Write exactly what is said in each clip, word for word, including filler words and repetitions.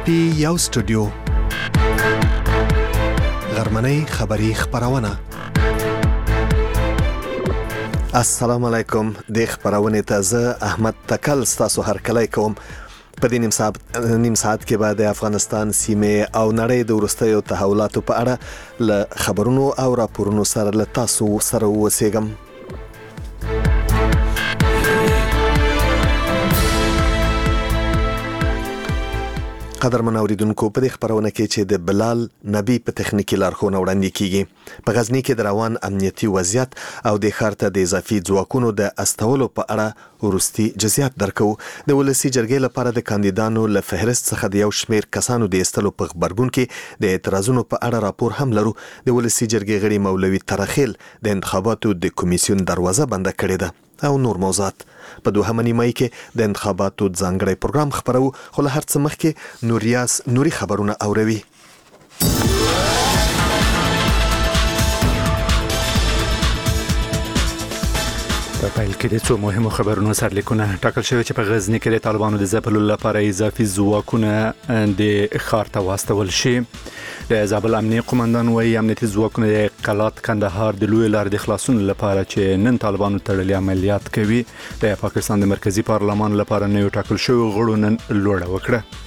پی یو سټوډیو غرمنۍ خبری خبرونه. السلام علیکم. د خبرونه ته زه احمد تکل ستاسو هرکلی کوم. په دې نیم ساعت نیم ساعت کې بعد افغانستان سیمه او نړۍ د ورستیو تحولاتو په اړه ل خبرونو او راپورونو سره ل تاسو سره وسیګم. قدرمن اوریدونکو، په دې خبرونه کې چې د بلال نبی په تخنیکی لارښوونه وړاندې کیږي. په غزنی کې د روان امنیتي وضعیت او د ښار ته د اضافي ځواکونو د استولو په اړه ورستي جزئیات درکو. د ولسی جرګې لپاره د کاندیدانو له فهرست څخه د یو شمیر کسانو د استلو په خبرګون کې د اعتراضونو په اړه راپور هم لرو. د ولسی جرګې غړي مولوي ترخیل د انتخاباتو د کمیسیون دروازه بنده کړې ده او نور موضوعات. په دوهمه نیمه کې د انتخاباتو ځانګړی پروګرام خبرو، خو له هر څه مخکې نوریاس نوري خبرونه اوروي. په پیل کې د څو مهمو خبرونو سرلیکونه ټاکل شوی چې په غزنی کې د طالبانو د ځپلو لپاره اضافي ځواکونه د ښار ته واستول شي. د زابل امنیتي قومندان وايي امنیتي ځواکونه د قلات کندهار د لوی لارې د خلاصون لپاره چې نن طالبانو تړلي عملیات کوي. د پاکستان د مرکزی پارلمان لپاره نوی ټاکل شوی غړو نن لوړه وکړه.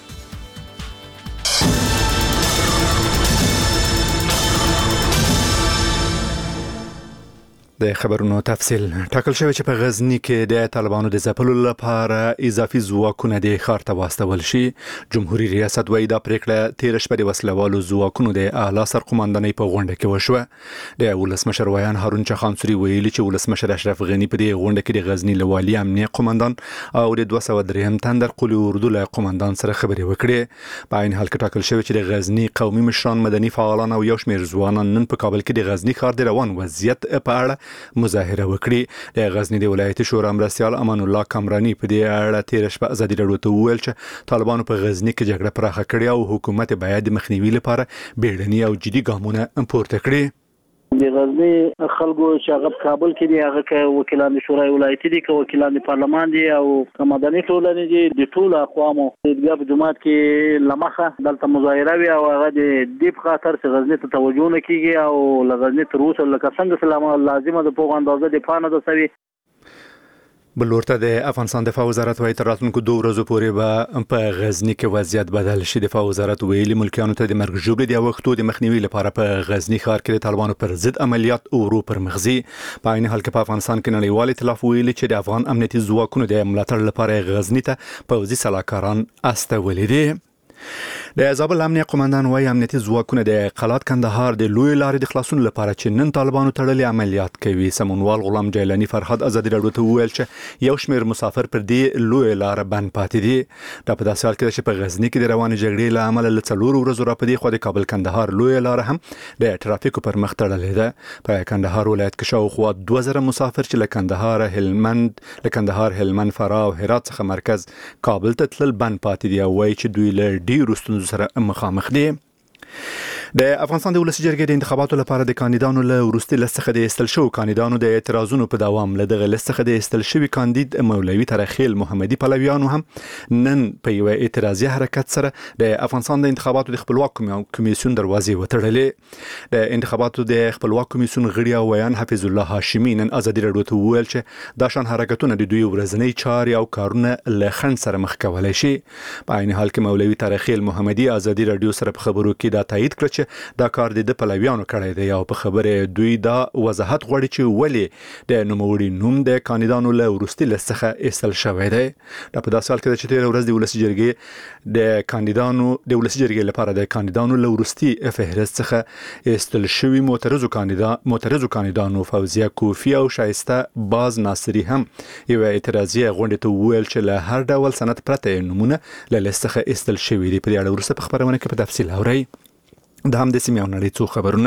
د خبرونو تفصیل. ټاکل شوی چې په غزنی کې د طالبانو د ځپلو لپاره اضافي ځواکونه د ښار ته واستول شي. جمهوریت ریاست وايي دا پریکړه تیر شپه د وسلوالو ځواکونو د اعلی سرقومندانۍ په غونډه کې وشوه. د ولسمشر ویان هارون چخانسوري ویلي چې ولسمشر اشرف غنی په دې غونډه کې د غزنی لوالي امنیه قومندان او د دوه سوه درې تندر قلی اردو له قومندان سره خبرې وکړې. په عین حال کې ټاکل شوی چې د غزنی قومي مشران، مدني فعالان او یو شمېر ځوانان نن په کابل کې د غزنی ښار د روان وضعیت په اړه مظاهره وکړي. د غزنی د ولایتي شورا مرستیال امان الله کامرانی په دې اړه تیر شپه ازادي راډیو ته وویل چې طالبانو په غزنی کې جګړه پراخه کړې او حکومت باید د مخنیوي لپاره بیړني او جدي ګامونه پورته کړي. د غزنی خلکو چې هغه په کابل کې دي، هغه که وکیلان د شورای ولایتي دي، که وکیلان د پارلمان دي او که مدني ټولنې دي، د ټولو اقوامو د عیدګاه په جومات کې لمخه دلته مظاهره وي او هغه د دې په خاطر چې غزنی ته توجه نه کیږي او له غزنی تر اوسه لکه څنګه سلامه لازمه ده په اندازه د پانه ده سوي. بل ورته د افغانستان دفاع وزارت وايي تر راتلونکو دوه ورځو پورې به په غزنی کې وضعیت بدل شي. دفاع وزارت ویلي ملکیانو ته د مرګ ژوبلې د وختو د مخنیوي لپاره په غزنی ښار کې د طالبانو پر ضد عملیات ورو پر مخزي. په عین حال کې په افغانستان کې نړیوال ائتلاف ویلي چې د افغان امنیتي ځواکونو د ملاتړ لپاره غزنی ته پوځي سلاکاران استولي دي. د زابل امنیتي قومندان وايي امنیتي ځواکونه د قلات کندهار د لوی لارې د خلاصون لپاره چې نن طالبانو تړلي عملیات کوي. سمونوال غلام جیلانی فرهاد ازادي راډیو ته وویل چې یو شمېر مسافر پر دې لوی لار بند پاتې دي. دا په داسې حال کې چې په غزنی کې د روانې جګړې له امله له څلورو ورځو را په دې خوا د کابل کندهار لوی لار هم د ترافیکو پر مخ تړلې ده. په کندهار ولایت کې شاوخوا دوه زره مسافر چې له کندهار هلمند له کندهار هلمند فراه او هرات څخه مرکز کابل ته تلل بند پاتې دي او وايي چې دوی له ډیرو ستونزو سره مخامخ دي. د افغانستان د ولسی جرګې د انتخاباتو لپاره د کاندیدانو له ورستي لست څخه د استل شو کاندیدانو د اعتراضونو په دوام له دغه لست څخه د استل شوی کاندید مولوي ترخیل محمدي پلویانو هم نن په یو اعتراضي حرکت سره د افغانستان د انتخاباتو د خپلواک کمیسیون دروازې وتړلې. د انتخاباتو د خپلواک کمیسیون غړي او ویان حفیظ الله هاشمي نن ازادي راډیو ته وویل چې دا شان حرکتونه د دوی ورځنی چارې او کارونه له خنډ سره مخ کولای شي. په عین حال کې مولوي ترخیل محمدي ازادي راډیو سره په خبرو کې دا تایید کړ چې دا کار د پلویانو کړی دی او په خبره دوی دا وضاحت غواړي چې ولې د نوموړي نوم د کاندیدانو له ورستي لست څخه استل شوی دی. دا په داسې حال کې چې تیر ورځ د ولسی جرګې د کاندیدانو د ولسی جرګې لپاره د کاندیدانو له ورستي فهرست څخه استل شوی معترضو کاندیدان معترضو کاندیدانو فوزیه کوفی او شایسته باز ناصری هم یو اعتراضي غونډه ته وویل چې له هر ډول سند پرته نمونه له لست څخه استل شوی دی. په اړه ورسته په خبرونه کې په تفصیل اورئ. د هم د سیمې او نړۍ څو خبرونه.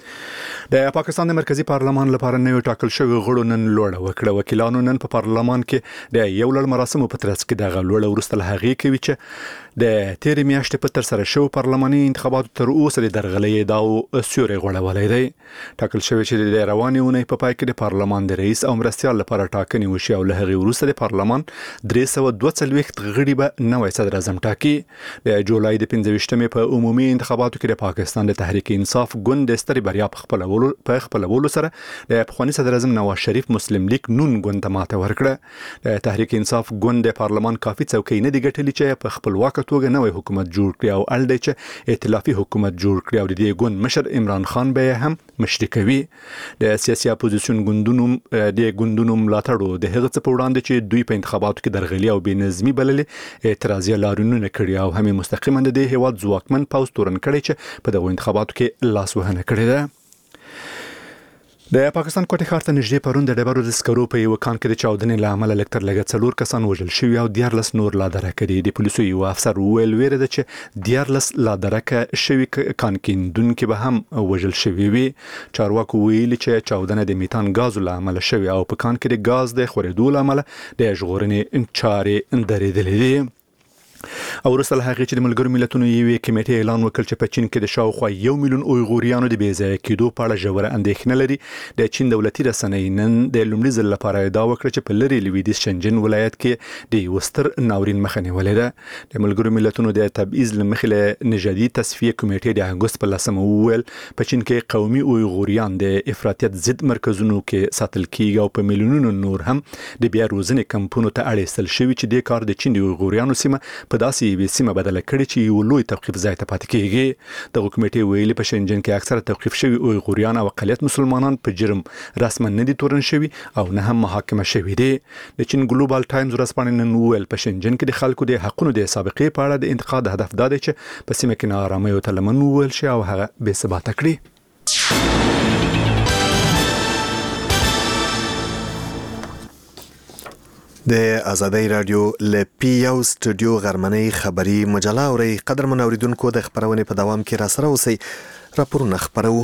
د پاکستان د مرکزی پارلمان لپاره نوی ټاکل شوی غړو نن لوړه وکړه. وکیلانو نن په پارلمان کې د یو لړ مراسمو په ترڅ کې د غلوړه ورسته له هغې کوي چې د تیرې میاشتې په تر سره شو پارلماني انتخاباتو تر اوسه د درغلې داو سیوري غوړولې دی. ټاکل شوی چې د روانې اونۍ په پای کې د پارلمان د رئیس او مرستیال لپاره ټاکنې وشي او له هغې وروسته د پارلمان درې سوه دوه څلوېښت غړي به نوی صدر اعظم ټاکي. د جولای د پنځه ویشتمې په عمومي انتخاباتو کې د پاکستان د تحریک انصاف ګوند د سترې بریا په خپلولو په خپلولو سره د پخواني صدر اعظم نواز شریف مسلم لیگ نون ګوند ته ماته ورکړه. د تحریک انصاف ګوند د پارلمان کافي څوکۍ نه دي ګټلې چې په خپلواکه توګه نوی حکومت جوړ کړي او ال دی چې ائتلافي حکومت جوړ کړي او د دې ګوند مشر عمران خان به هم مشري کوي. د سیاسي اپوزیشن ګوندونو د ګوندونو ملاتړو د هغه څه په وړاندې چې دوی په انتخاباتو کې درغلي او بې نظمي بللې اعتراضي لارښوونې کړي او هم مستقیما د هیواد ځواکمن پوځ تورن کړي چې په دغه انتخاباتو کې لاس وهنه کړې ده. د پاکستان کوټې ښار ته نږدې پرون د ډبرو د سکرو په یو کان کې د چاودنې له امله لږ تر لږه څلور کسان وژل شوي او دیارلس نور لا درکه دي. د پولیسو یو افسر وویل ویره ده چې دیارلس لا درکه شوي کان کیندونکي به هم وژل شوي وي. چارواکو ویلي چې چاودنه د میتان غازو له امله شوي او په کان کې د غاز د خورېدو له امله د ژغورنې چارې درېدلې دي. او وروسته له هغې چې د ملګرو ملتونو یوې کمیټې اعلان وکړ چې په چین کې د شاوخوا یو میلیون اویغوریانو د بې ځایه کېدو په اړه ژوره اندېښنه لري. د چین دولتي رسنۍ نن د لومړي ځل لپاره ادعا وکړه چې په لرې لویدیځ شنجن ولایت کې د یو ستر ناورین مخه نیولې ده. د ملګرو ملتونو د تبعیض له مخې له نژادي تصفیې کمیټې د اګوست په لسمه وویل په چین کې قومي اویغوریان د افراطیت ضد مرکزونو کې ساتل کیږي او په میلیونونو نور هم د بیا روزنې کمپونو ته اړ ایستل شوي چې د کار د چین د اویغوریانو سیمه په داسې یوې سیمه بدله کړي چې یو لوی توقیف ځای ته پاتې کېږي. دغه کمیټې ویلي په شنجن کې اکثره توقیف شوي اویغوریان او اقلیت مسلمانان په جرم رسما نه دي تورن شوي او نه هم محاکمه شوي دي. د چین ګلوبال ټایمز ورځپاڼې نن وویل په شنجن کې د خلکو د حقونو د سابقې په اړه د انتقاد هدف دا دی چې په سیمه کې ناارامۍ او تلمن وویل شي او هغه بې ثباته کړي. د آزادۍ رادیو ل پی یو سټوډیو غرمنۍ خبری مجله اوري. قدرمن اوریدونکو د خبرونې په دوام کې را سره اوسئ. راپورونه خبرو.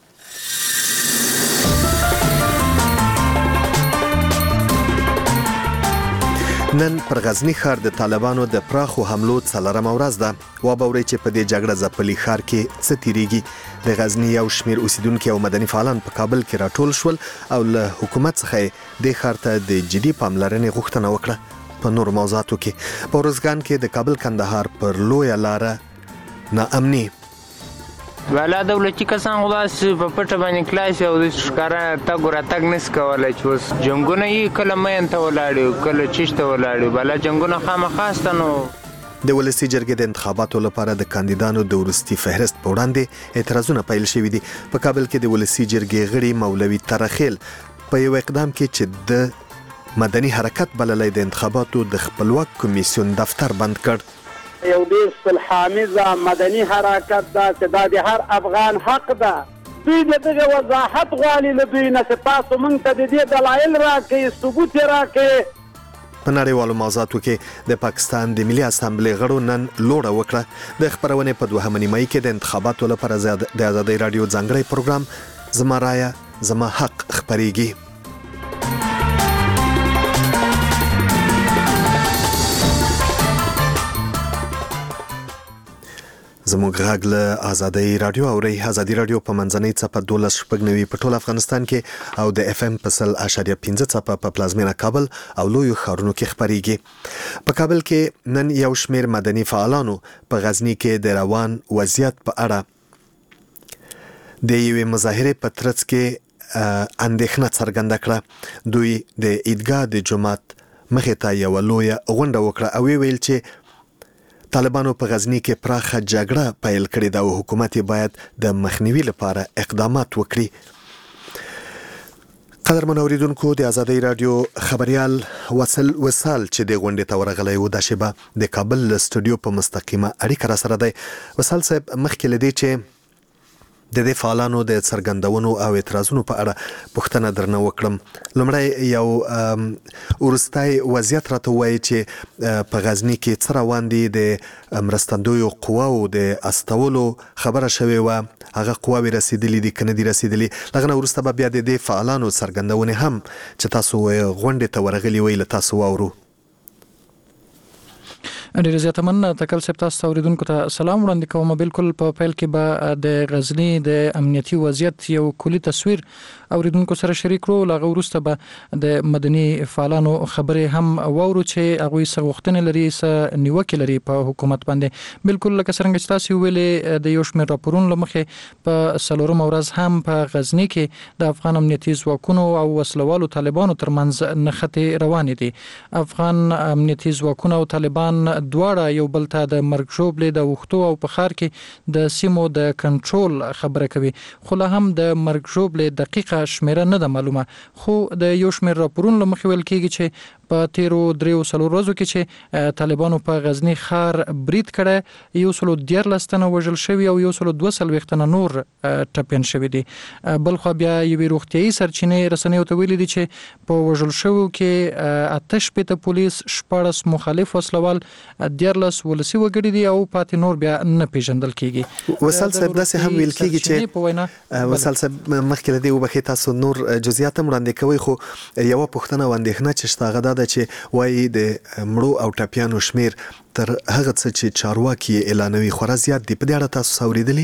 نن پر غزنی ښار د طالبانو د پراخو حملو څلورمه ورځ ده. وابورئ چې په دې جګړه ځپلي ښار کې څه تیریږي. د غزنی یو شمیر اوسیدونکو او مدني فعالان په کابل کې راټول شول او له حکومت څخه د ښار ته د جدي پاملرنې غوښتنه وکړه. په نور موضوعاتو کې په ورځګان کې د کابل کندهار پر لویه لاره ناامني والا دولتي کسان خلاص په پټه باندې کلاس او د ښکارا تګ ور تګ نس کولای چې اوس جنگونه یې کله مې ته ولاړو کله چشته ولاړو بل جنگونه خامخاسته نو. د ولسی جرګې د انتخاباتو لپاره د کاندیدانو د ورستي فهرست په وړاندې اعتراضونه پیل شوي دي. په کابل کې د ولسی جرګې غړي مولوي ترخیل په یو اقدام کې چې د مدني حرکت بللې د انتخاباتو د خپلواک کمیسیون دفتر بند کړ. یو ډیر صلحامیزه مدني حرکت ده چې دا د هر افغان حق ده. دوی دغه وضاحت غواړي له دوی نه چې تاسو موږ ته د دې دلایل راکړئ، ثبوت یې راکړئ. په نړیوالو موضوعاتو کې د پاکستان د ملي اسامبلې غړو نن لوړه وکړه. د خبرونې په دوهمه نیمایي کې د انتخاباتو لپاره د آزادۍ رادیو ځانګړی پروګرام زما رایه زما حق خبرېږي. زموږ غږ له آزادۍ رادیو اوري. آزادۍ رادیو په منځنۍ څپه دولس شپږ نوي په ټول افغانستان کې او د اف ام په سل اشاریه پنځه څپه په پلازمینه کابل او لویو ښارونو کې خبرېږي. په کابل کې نن یو شمیر مدني فعالانو په غزنی کې د روان وضعیت په اړه د یوې مظاهرې په ترڅ کې اندېښنه څرګنده کړه. دوی د عیدګاه د جومات مخې ته یو لویه غونډه وکړه او ویل چې طالبانو په غزنی کې پراخه جګړه پیل کړې ده او حکومت باید د مخنیوي لپاره اقدامات وکړي. قدرمن اوریدونکو د آزادۍ رادیو خبريال وصل وصال چې د غونډې ته ورغلی و د شبا د کابل سټوډیو په مستقیمه اړیکه را سره دی. وصال صاحب مخکې لدی چې د دې فعالانو د څرګندونو او اعتراضونو په اړه پوښتنه درنه وکړم. لومړی یو ورستای وضعیت راته وایي چې په غزني کې څه روان دي. د مرستندویو قواو د استولو خبره شوې وه، هغه قواوې رسیدلې دي که نه دي رسیدلې. دغه نه وروسته به بیا د دې فعالانو څرګندونې هم چې تاسو غونډې ته ورغلي وئ له تاسو واورو. ډېر زیاته مننه تکل صاحب، تاسو اوریدونکو ته سلام وړاندې کوم. بالکل په پیل کې به د غزنی د امنیتي وضعیت یو کلی تصویر اوریدونکو سره شریک کړو. لاغه وروسته به د مدني فعالانو خبرې هم واورو چې هغه څه غوښتنې لري، څه نیوکې لري په حکومت باندې. بالکل لکه څنګه چې تاسو ویلې د یو شمېر راپورونو لمخې په څلورم ورځ هم په غزنی کې د افغان امنیتي ځواکونو او وسلوالو طالبانو ترمنځ نښتې روانې دي. افغان امنیتي ځواکونه او طالبان دواړه یو بل ته د مرګ ژوبلې د وختو او په ښار کې د سیمو د کنټرول خبره کوي، خو لا هم د مرګ ژوبلې دقیقه شمیره نه ده معلومه. خو د یو شمېر راپورونو له مخې ویل کېږي چې په تیرو دریو څلور ورځو کې چې طالبانو په غزنی ښار برید کړی، یو سلو دیارلس تنه وژل شوي او یو سلو دوه څلوېښت تنه نور ټپیان شوي دي. بلخوا بیا یوې روغتیایي سرچینې رسنیو ته ویلي دي چې په وژل شویو کې اته شپېته پولیس، شپاړس مخالف وسلوال، دیارلس ولسي وګړي دي او پاتې نور بیا نه پیژندل کېږي. وصال صاحب داسې هم ویل کېږي چې وصال صاحب مخکې له دې وبخښئ تاسو نور جزئیات هم وړاندې کوئ، خو یوه پوښتنه او اندېښنه چې شته هغه دا ده چې وایي د مړو او ټپیانو شمیر تر هغه څه چې چارواکي اعلانوي خورا زیات دي. په دې اړه تاسو اورېدلي؟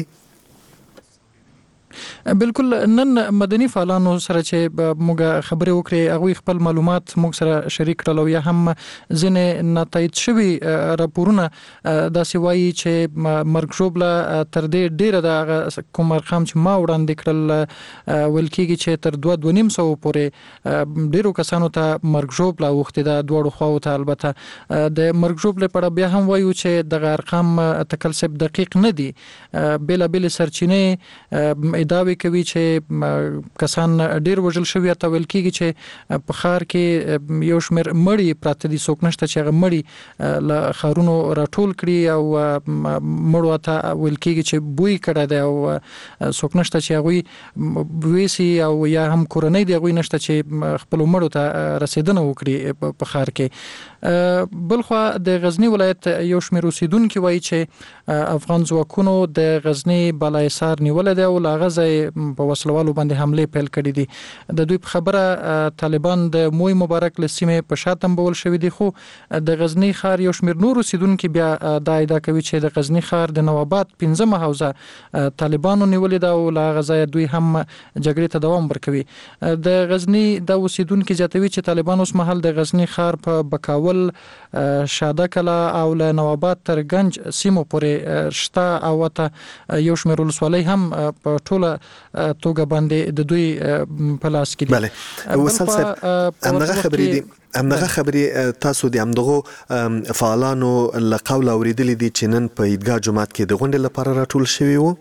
بالکل نن مدني فعالانو سره چې موږ خبرې وکړې هغوی خپل معلومات موږ سره شریک کړل او یا هم ځینې ناتایید شوي راپورونه داسې وایي چې مرګ ژوبله تر دې ډیره د هغه کوم ارقام چې ما وړاندې کړل ویل کېږي چې تر دوه دوه نیم سوو پورې ډیرو کسانو ته مرګ ژوبله اوښتې ده دواړو خواو ته. البته د مرګ ژوبلې په اړه بیا هم وایو چې دغه ارقام تکل صاحب دقیق نه دي. بېلابېلې سرچینې ادعاوې کوي چې کسان ډیر وژل شوي، ته ویل کېږي چې په ښار کې یو شمېر مړي پراته دي، څوک نشته چې هغه مړي له ښارونو راټول کړي او مړو ته ویل کېږي چې بوی کړی دی او څوک نشته چې هغوی ویسي او یا هم کورنۍ د هغوی نشته چې خپلو مړو ته رسېدنه وکړي په ښار کې. بلخوا د غزنی ولایت یو شمېر اوسیدونکي وایي چې افغان ځواکونو د غزنی بالاحصار نیولی دی او له هغه ځای په وسلوالو باندې حملې پیل کړي دي. د دوی په خبره طالبان د موی مبارک له سیمې په شا تنبول شوي دي، خو د غزنی ښار یو شمېر نور اوسیدونکي بیا دا ادعا کوي چې د غزنی ښار د نوآباد پنځمه حوزه طالبانو نیولې ده او له هغه ځایه دوی هم جګړې ته دوام ورکوي. د غزنی د اوسیدونکي زیاتوي چې طالبان اوس مهال د غزنی ښار په بکاول، شاده کلا او له نوآباد تر گنج سیمو پورې شته او ته یو شمېر ولسوالۍ هم په ټوله توګه باندې د دوی په لاس کې دي. بله وصال صاحب همدغه خبرې دي همدغه خبرې تاسو د همدغو فعالانو له قوله اورېدلې دي چې نن په عیدګاه جومات کې د غونډې لپاره راټول شوي وو؟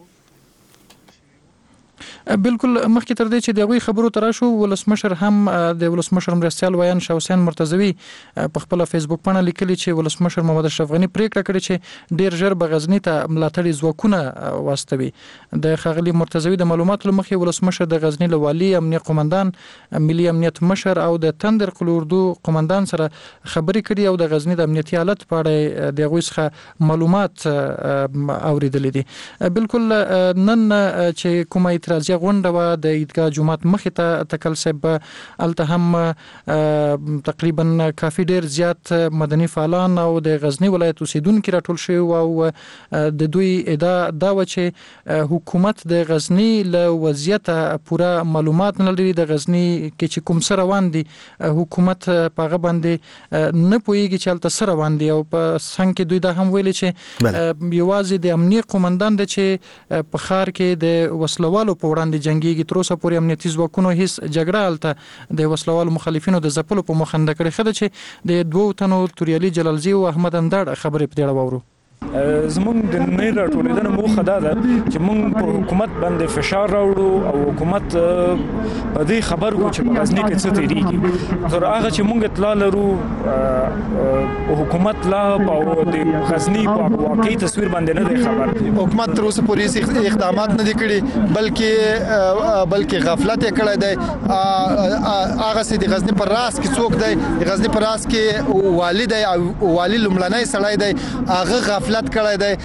بالکل مخکې تر دې چې د هغوی خبرو ته راشو، ولسمشر هم د ولسمشر مرستیال ویان شاه حسین مرتضوي په خپله فیسبوک پاڼه لیکلي چې ولسمشر محمد اشرف غني پریکړه کړې چې ډیر ژر به غزني ته ملاتړي ځواکونه واستوي. د ښاغلي مرتضوي د معلوماتو له مخې ولسمشر د غزني له والي، امنیه قومندان، ملي امنیت مشر او د تندر قل اردو قومندان سره خبرې کړي او د غزني د امنیتي حالت په اړه د هغوی څخه معلومات اورېدلي دي. بالکل نن چې کومه اعتراضیه غونډه وه د عیدګاه جومات مخې ته تکل صاحب هلته هم تقریبا کافي ډیر زیات مدني فعالان او د غزنی ولایت اوسیدونکي راټول شوي او د دوی ادعا دا وه چې حکومت د غزنی له وضعیته پوره معلومات نه لري. د غزنی کې چې کوم څه روان دي حکومت په هغه باندې نه پوهېږي چې هلته څه روان دي او په څنګ کې دوی دا هم ویلي چې یوازې د امنیه قومندان دی چې په ښار کې د وسلوالو په وړاندې جنګیږي. تر اوسه پورې امنیتي ځواکونو هیڅ جګړه هلته د وسلوالو مخالفینو د ځپلو په موخه نه کړې. ښه ده چې د دوو تنو توریالي جلالزي او احمد اندړ خبرې په دې اړه واورو. زمونږ د نه راټولېدنې موخه دا ده چې موږ په حکومت باندې فشار راوړو او حکومت په دې خبر کو چې په غزني کې څه تیریږي. تر هغه چې موږ اطلاع لرو حکومت لا په د غزني په واقعي تصویر باندې نه دی خبر. حکومت تر اوسه پورې اقدامات نه دي کړي بلکې بلکې غفلت یې کړی دی. هغه سي د غزني پر راس کې څوک دی، د غزني پر راس کې والي دی او والي لمړنۍ سړی دی، هغه غفلت کړی دی.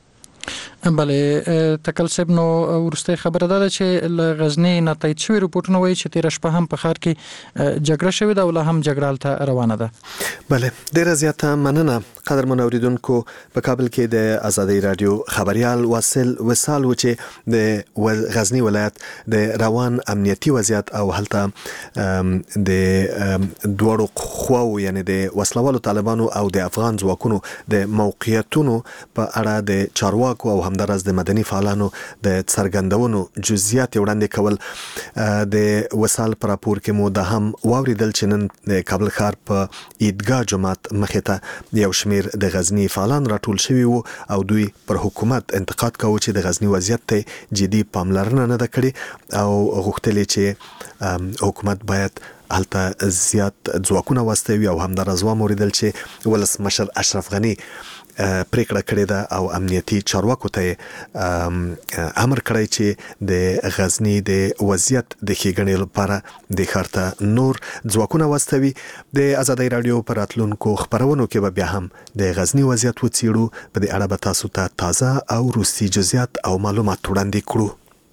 بله تکل صاحب نو ورسته خبره ده چې ل غزنی نه تایید شوی رپورټونه وایي چې تیر شپه هم په ښار کې جګړه شوې ده او لا هم جګړه ته روانه ده. بله ډیره زیاته مننه قدرمن اوریدونکو. په کابل کې د آزادۍ رادیو خبريال واصل وصال و چې د غزنی ولایت د روان امنیتي وضعیت او هلته د دوړو خواو یعنی د وسلوالو طالبانو او د افغان ځواکونو د موقعیتونو په اړه د چارواکو او همدارس د مدني فعالانو د څرګندونو جزئیات وړاندې کول. د وصال پر راپور کې مو د هم واوریدل چې نن د کابل ښار په عیدګاه جماعت مخې ته یو شمیر د غزنی فعالان راټول شوي وو او دوی پر حکومت انتقاد کاوه چې د غزنی وضعیت ته جدي پاملرنه نه ده کړې او غوښتل چې حکومت باید هلته زیات ځواکونه واستوي او همدارس واوریدل چې ولسمشر اشرف غنی پریکړه کړې ده او امنیتي چارواکو ته امر کړی چې د غزنی د وضعیت د ښېګڼې لپاره د ښار ته نور ځواکونه واستوي. د آزادۍ رادیو پر راتلونکو خپرونو کې به بیا هم د غزنی وضعیت وڅېړو. په دې اړه به تاسو ته تازه او روسي جزئیات او معلومات وړاندې کړو.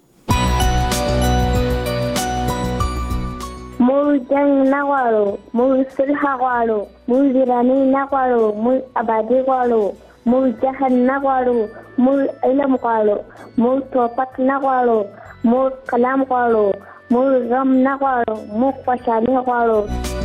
موږ جنگ نه غواړو، موږ صلح غواړو، موږ ویراني نه غواړو، موږ آبادي غواړو، موږ جهل نه غواړو، موږ علم غواړو، موږ توپک نه غواړو، موږ قلم غواړو، موږ غم نه غواړو، موږ خوشحالي غواړو.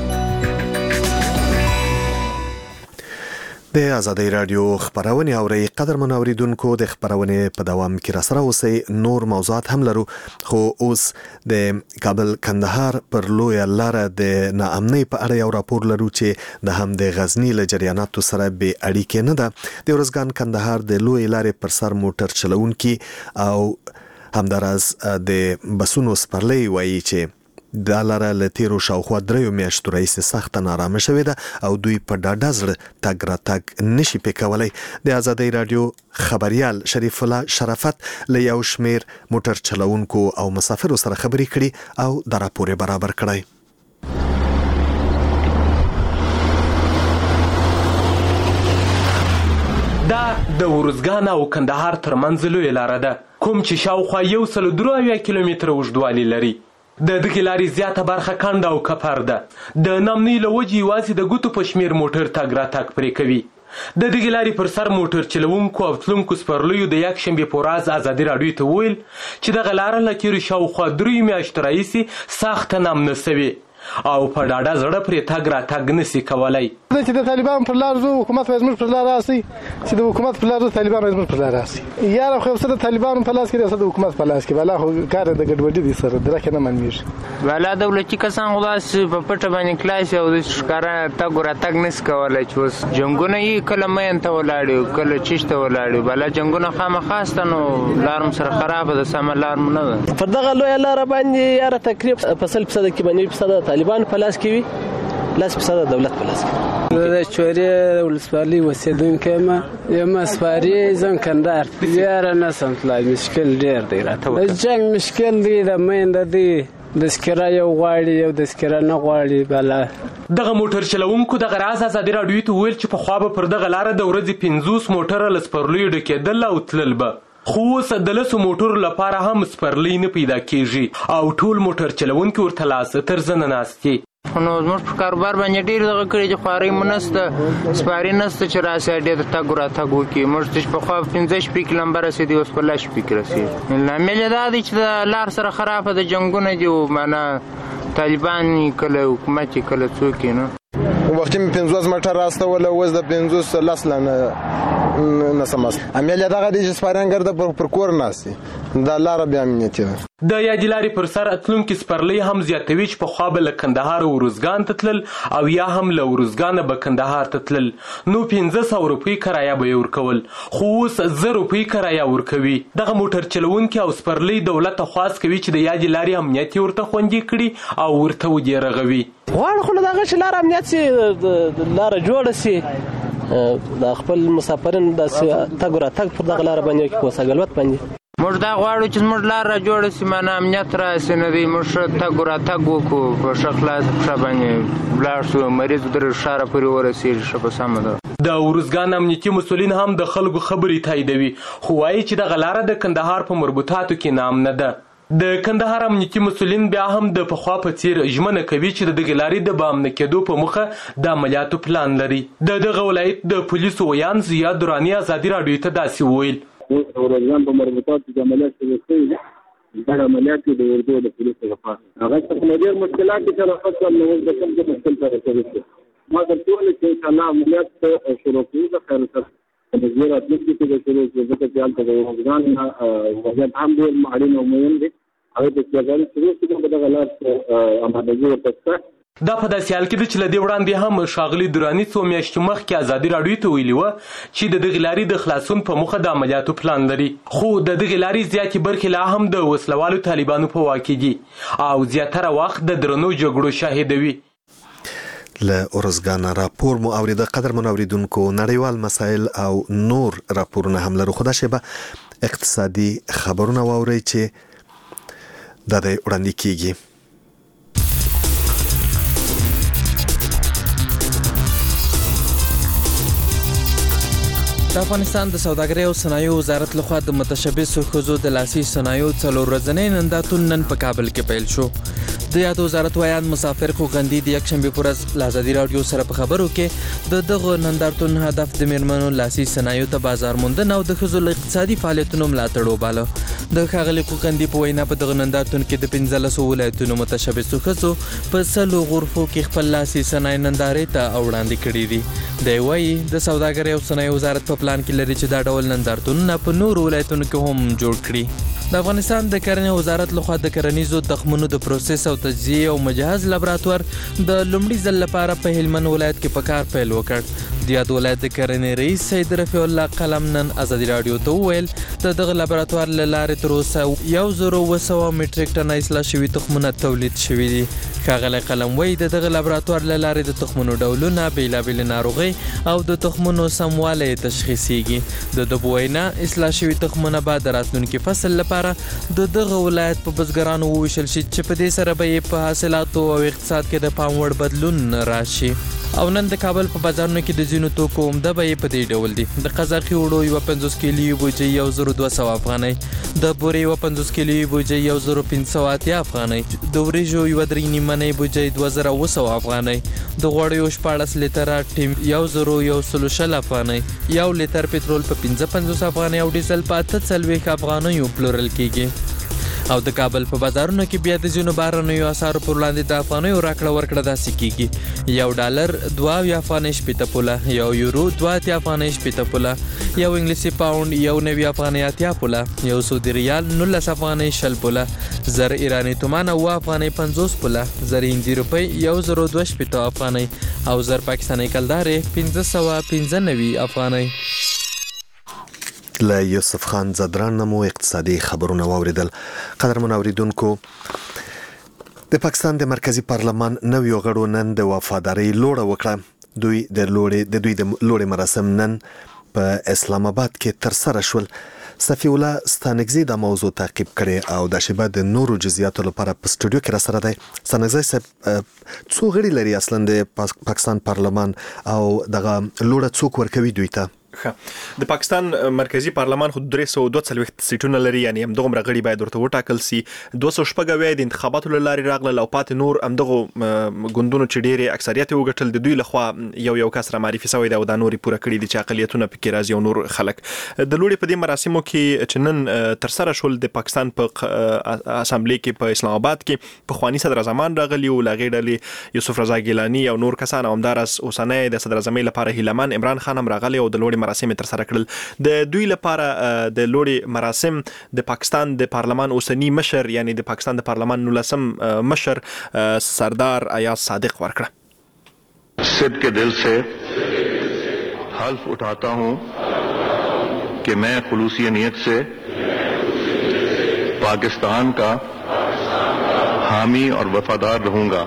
د آزادۍ رادیو خبرونه اوري قدرمن اوریدونکو. د خبرونه په دوام کې را سره اوسئ. نور موضوعات هم لرو خو اوس د کابل کندهار پر لوی لار د ناامنۍ په اړه یو راپور لرو چې د هم د غزنی له جریاناتو سره به اړیکې نه ده. د ورځګان کندهار د لوی لارې پر سر موټر چلونکي او همدارس د بسونو سپرلۍ وایي چې دا لاره له تیرو شاوخوا دریو میاشتو راهیسې سخته نارامه شوې ده او دوی په ډاډه زړه تګ راتګ نشي پې کولی. د آزادۍ رادیو خبريال شریف الله شرافت له یو شمیر موټر چلونکو او مسافرو سره خبرې کړي او دا راپور برابر کړی. دا د ورځګان او کندهار ترمنځ لویه لاره ده کوم چې شاوخوا یو سل درې اویا کیلومتره اوږدوالی لري. د دغې لارې زیاته برخه کنډه او کپر ده. د ناامنۍ له وجې یوازې د ګوتو په شمېر موټر تګ راتګ پرې کوي. د دغې لارې پر سر موټر چلونکو او تلونکو سپرلیو د یکشنبې په ورځ ازادي راډیو ته وویل چې دغه لاره له تېرو شاوخوا دریو میاشتو راهیسې سخته نامنه سوې او په ډاډه زړه پرې تګ راتګ نسي کولی. چې د طالبان پر لار ځو حکومت به زموږ پر لار راسي، چې د حکومت پر لار ځو طالبان به زموږ پر لار راسي. یاره خو څه د طالبانو په لاس کې دی څه د حکومت په لاس کې، بلا خو کار د ګډوډي دی سره درکه نه معلومیږي. بلا دولتي کسان خو داسې په پټه باندې کلاس او د ښکاره تګ راتګ نسي کولی چې اوس جنګونه یې کله مین ته ولاړ کله چیش ته ولاړ. بلا جنګونه خامخا سته نو لار م سره خرابه ده، سمه لار م نه ده. پر دغه لویه لاره باندې یاره تقریب په سل فیصده کې باندې فیصده طالبان په لاس کې وي، لس فیصده دولت په لاس کې. د چورې ولسوالۍ اوسېدونکی یم، یم سپارې زم کندهار. یاره نسم تلای، مشکل ډېر دی راته. د جنګ مشکل دی، د میندې دی، دسکره یو غواړي یو دسکره نه غواړي. بلا دغه موټر چلونکو دغه راز ازادي راډیو ته ویل چې پخوا به پر دغه لاره د ورځې پنځوس موټره له سپرلیو ډکېدل او تلل به، خو اوس د لسو موټرو لپاره هم سپرلۍ نه پیدا کېږي او ټول موټر چلونکي ورته لاس تر زنه ناست دي. نو زموږ په کاروبار باندې ډېر دغه کړي چې خوارۍ مو نشته، سپارې نشته چې راسي ډېر د تګ راتګ وکړي. موږ چې پخوا پنځه شپې کې لمبه رسېدي اوس په لس شپې کې رسېږي. لامل یې دا دی چې د لار سره خرابه د جنګونه دي، معنا طالبان کله حکومت کله څوک نه. وختي مې پنځوس موټر راستول، اوس د پنځوس لس نه نسم است. امیل دغه دی چې سپاران ګرځي پر کور ناستي. دا لاره بیا امنیتي ده. د یادې لارې پر سر تلونکي سپرلۍ هم زیاتوي چې پخوا به له کندهار ارزګان ته تلل او یا هم له ارزګانه به کندهار ته تلل نو پنځه سوه روپۍ کرایه به یې ورکول خو اوس زه روپۍ کرایه ورکوي. دغه موټر چلوونکي او سپرلۍ دولت ته خواست کوي چې د یادې لارې امنیت یې ورته خوندي کړي او ورته ودې رغوي. غواړو خو له دغه چې لاره امنیت سي لاره جوړه سي د خپل مسافرین داسې تګ راتګ پر دغه لاره باندې کې په سګلوت باندې موږ دا غواړو چې موږ لار را جوړه سي مانه امنیت راسي نه دی موږ تګ راتګ وکړو په ښه خلاص پښه باندې ولاړ شو مریض در ښاره پورې ورسېږي ښه په سمه ده. د ارزګان امنیتي مسؤلین هم د خلکو خبرې تاییدوي خو وایي چې دغه لاره د کندهار په مربوطاتو کې نامنه ده. د کندهار امنیتي مسؤلین بیا هم د پخوا په څیر ژمنه کوي چې د دغې لارې د بامنه کېدو په موخه د عملیاتو پلان لري. د دغه ولایت د پولیسو ویان ضیا دراني ازادي راډیو ته داسې وویل ورځان په مربوطاتو کې عملیات شروع شوي دا عملیات د اردو د پولیسو لپاره هغه څه ډېر مشکلات چې سره خاصه نو د کوم څه مشکل سره شوي ما تر ټولو چې ان شاء الله عملیات شروع کوي د خیر سره د زیرات لږ کې د شروع کې ځکه چې حالت د افغان وضعیت هم ډېر اړین او مهم دی هغه د ځای شروع کې د غلط امادګي ورته دا په داسې حال کې ده چې له دې وړاندې هم ښاغلي دراني څو میاشتې مخکې ازادي راډیو ته ویلي وه چې د دغې لارې د خلاصون په موخه د عملیاتو پلان لري خو د دغې لارې زیاتې برخې لا هم د وسلوالو طالبانو په واک کې دي او زیاتره وخت د درنو جګړو شاهدوي. له ارزګان راپور مو اوریده. قدرمن اوریدونکو نړیوال مسایل او نور راپورونه هم لرو خو دا شیبه اقتصادي خبرونه واورئ چې دا د وړاندې کیږي. د افغانستان د سوداګرۍ او صنایعو وزارت لخوا د متشبثو ښځو د لاسي صنایعو څلور ورځنی نندارتون نن په کابل کې پیل شو. د یاد وزارت ویان مسافر خوګندي د یکشنبه پر ورځ له ازادي راډیو سره په خبرو کې د دغه نندارتون هدف د میرمنو لاسي صنایعو ته بازار موندنه او د ښځو له اقتصادي فعالیتونو ملاتړ وباله. د ښاغلي خوګندي په وینا په دغه نندارتون کې د پنځلسو ولایتونو متشبثو ښځو په سلو غرفو کې خپل لاسي صنایع نندارې ته وړاندې کړي دي. دی وايي د سوداګرۍ او صنایعو وزارت په پلان کې لري چې دا ډول نندارتونونه په نورو ولایتونو کې هم جوړ کړي. د افغانستان د کرنې وزارت لخوا د کرنیزو تخمونو د پروسس او تجزیه او مجهز لابراتوار د لومړي ځل لپاره په هلمند ولایت کې په کار پیل وکړ. د یاد ولایت د کرنې رئیس سید رفیع الله قلم نن ازادي راډیو ته وویل د دغه لابراتوار له لارې تر اوسه یو زر اوه سوه میټریک ټنه اصلاح شوي تخمونه تولید شوي دي. ښاغلی قلم وایي د دغه لابراتوار له لارې د تخمونو ډولونه بېلابېلې ناروغۍ او د تخمونو سموالی تشخیصیږي. د ده په وینا اصلاح شوي تخمونه به د راتلونکي فصل لپاره د دغه ولایت په بزګرانو وویشل شي چې په دې سره به یې په حاصلاتو او اقتصاد کې د پام وړ بدلون راشي. او نن د کابل په بازارونو کې د ځینو توکو عمده بیې په دې ډول دي. د قزاقي وړو یوه پنځوس کیلوي بوجۍ یو زر دوه سوه افغانۍ، د بورې یوه پنځوس کیلوي بوجۍ یو زر پنځه سوه اتیا افغانۍ، د وریژو یوه درې نیمنۍ بوجۍ دوه زره اوه سوه افغانۍ، د غوړیو شپاړس لیتره ټیم یو زر یو سل شل افغانۍ، یو لیتر پټرول په پنځه پنځوس افغانۍ او ډیزل په اته څلوېښت افغانیو پلورل کیږي. او د کابل په بازارونو کې بیا د ځینو بهرنیو اسعارو پر وړاندې د افغانیو راکړه ورکړه داسې کیږي. یو ډالر دوه اویا افغانۍ شپېته پوله، یو یورو دوه اتیا افغانۍ شپېته پوله، یو انګلیسي پاونډ یو نوي افغانۍ اتیا پوله، یو سعودي ریال نولس افغانۍ شل پوله، زر ایراني تومان اوه افغانۍ پنځوس پوله، زر هندي روپۍ یو زر دوه شپېته افغانۍ او زر پاکستاني کلدارې پنځه سوه پنځه نوي افغانۍ. له یوسف خان زدران نمو اقتصادي خبرونه واوریدل. قدرمن اوریدونکو، د پاکستان د مرکزی پارلمان نویو غړو نن د وفادارۍ لوړه وکړه. دوی د لوړې د دوی د لوړې مراسم نن په اسلام آباد کې تر سره شول. صفی الله ستانکزی د موضوع تعقیب کړي او د شبه د نورو جزئیاتو لپاره په سټوډیو کې را سره دی. ستانکزی صاحب څو غړي لري اصلا د پاکستان پارلمان او دغه لوړه څوک ورکوي دوی ته؟ د پاکستان مرکزی پارلمان خو درې سوه دوه څلوېښت سیټونه لري، یعنی همدغومره غړي باید ورته وټاکل سي. دوه سوه شپږ اویا د انتخاباتو له لارې راغلل او پاتې نور همدغو ګوندونو چې ډېرې اکثریت یې وګټل د دوی لخوا یو یو کس را معرفي شوی دی او دا نور یې پوره کړي دي چې اقلیتونه پکې راځي او نور خلک. د لوړې په دې مراسمو کې چې نن ترسره شول د پاکستان په اسامبلې کې په اسلام آباد کې پخواني صدر اعظمان راغلي او له هغې ډلې یوسف رضا ګیلاني او نور کسان او همداراز اوسنی د صدر اعظمۍ لپاره هیله من عمران خان هم راغلی او د لوړې مراسم تر سره کړل د دوی لپاره د لوړې مراسم د پاکستان د پارلمان اوسنی مشر یعنی د پاکستان د پارلمان نولسم مشر سردار ایاز صادق ورکړه सिद्ध के दिल से हल्फ उठाता हूं कि मैं खुलूसी नियत से पाकिस्तान का हामी और वफादार रहूंगा।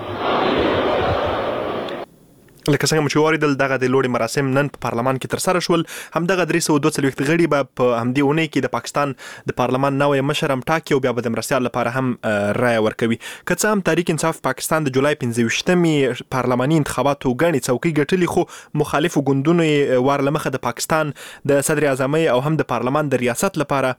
لکه څنګه مو چې واردل دغه د لوړې مراسم نن په پارلمان کې تر سره شول همدغه درې سوه دوه څلوېښت غړي به په همدې اونۍ کې د پاکستان د پارلمان نوی مشر هم ټاکي او بیا به د مرستیال لپاره هم رایه ورکوي. که څه هم تحریک انصاف پاکستان د جولای پنځه ویشتمې پارلماني انتخاباتو ګڼې څوکۍ ګټلې خو مخالفو ګوندونو یې وار له مخه د پاکستان د صدر اعظمۍ او هم د پارلمان د ریاست لپاره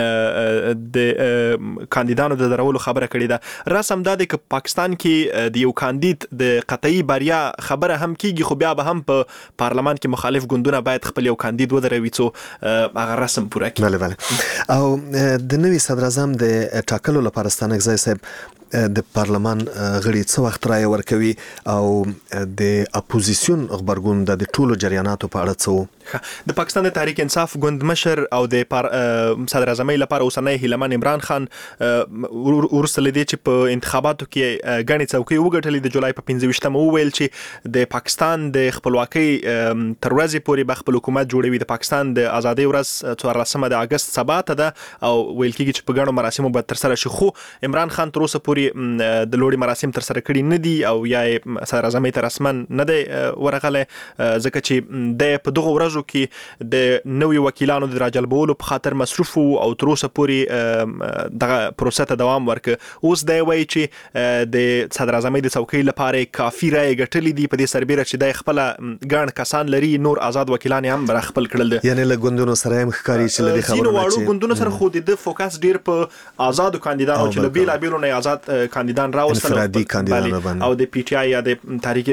د کاندیدانو د درولو خبره کړې ده. رسم دا دی که پاکستان کې د یو کاندید د قطعي بریا خبره هم کیږي خو بیا به هم په پارلمان کې مخالف ګوندونه باید خپل یو کاندید ودروي څو هغه رسم پوره کړي. بله بله او د نوي صدر اعظم د ټاکلو لپاره ستانکزی صاحب د پارلمان غړي څه وخت رایه ورکوي او د اپوزیسیون غبرګون د ټولو جریاناتو په اړه څه د پاکستان د تحریک انصاف ګوند مشر او د صدر اعظمۍ لپاره اوسنی هیلمن عمران خان وروسته له دې چې په انتخاباتو کې ګڼې څوکۍ وګټلې د جولای په پنځه ویشتمه وویل چې د پاکستان د خپلواکۍ تر ورځې پورې به خپل حکومت جوړوي. د پاکستان د ازادۍ ورځ څوارلسمه د اګست سبا ته ده او ویل کېږي چې په ګڼو مراسمو به تر سره شي خو عمران خان تر اوسه پورې د لوړې مراسم تر سره کړي نه دي او یا صدر اعظمۍ ته رسما نه دی ورغلی ځکه چې د په دغو ورځو کې د نوي وکیلانو د راجلبولو په خاطر مصروف او تر اوسه پورې دغه پروسه ته دوام ورکړ. اوس دی وایي چې د صدر اعظمۍ د څوکۍ لپاره کافي رایې ګټلې دي په دې سربیره چې د خپل ګڼ کسان لري نور آزاد وکیلان هم بر خپل کړل دي یعنی له ګوندونو سره هم ښکاری چې لدی خبرونه چې نو واړو ګوندونو سره خو د فوکس ډیر په آزاد کاندیدانو چې له بیل بیلونه آزاد کاندیدان راوستل انفرادي کاندیدانو او د پی ټی آی یا د تحریک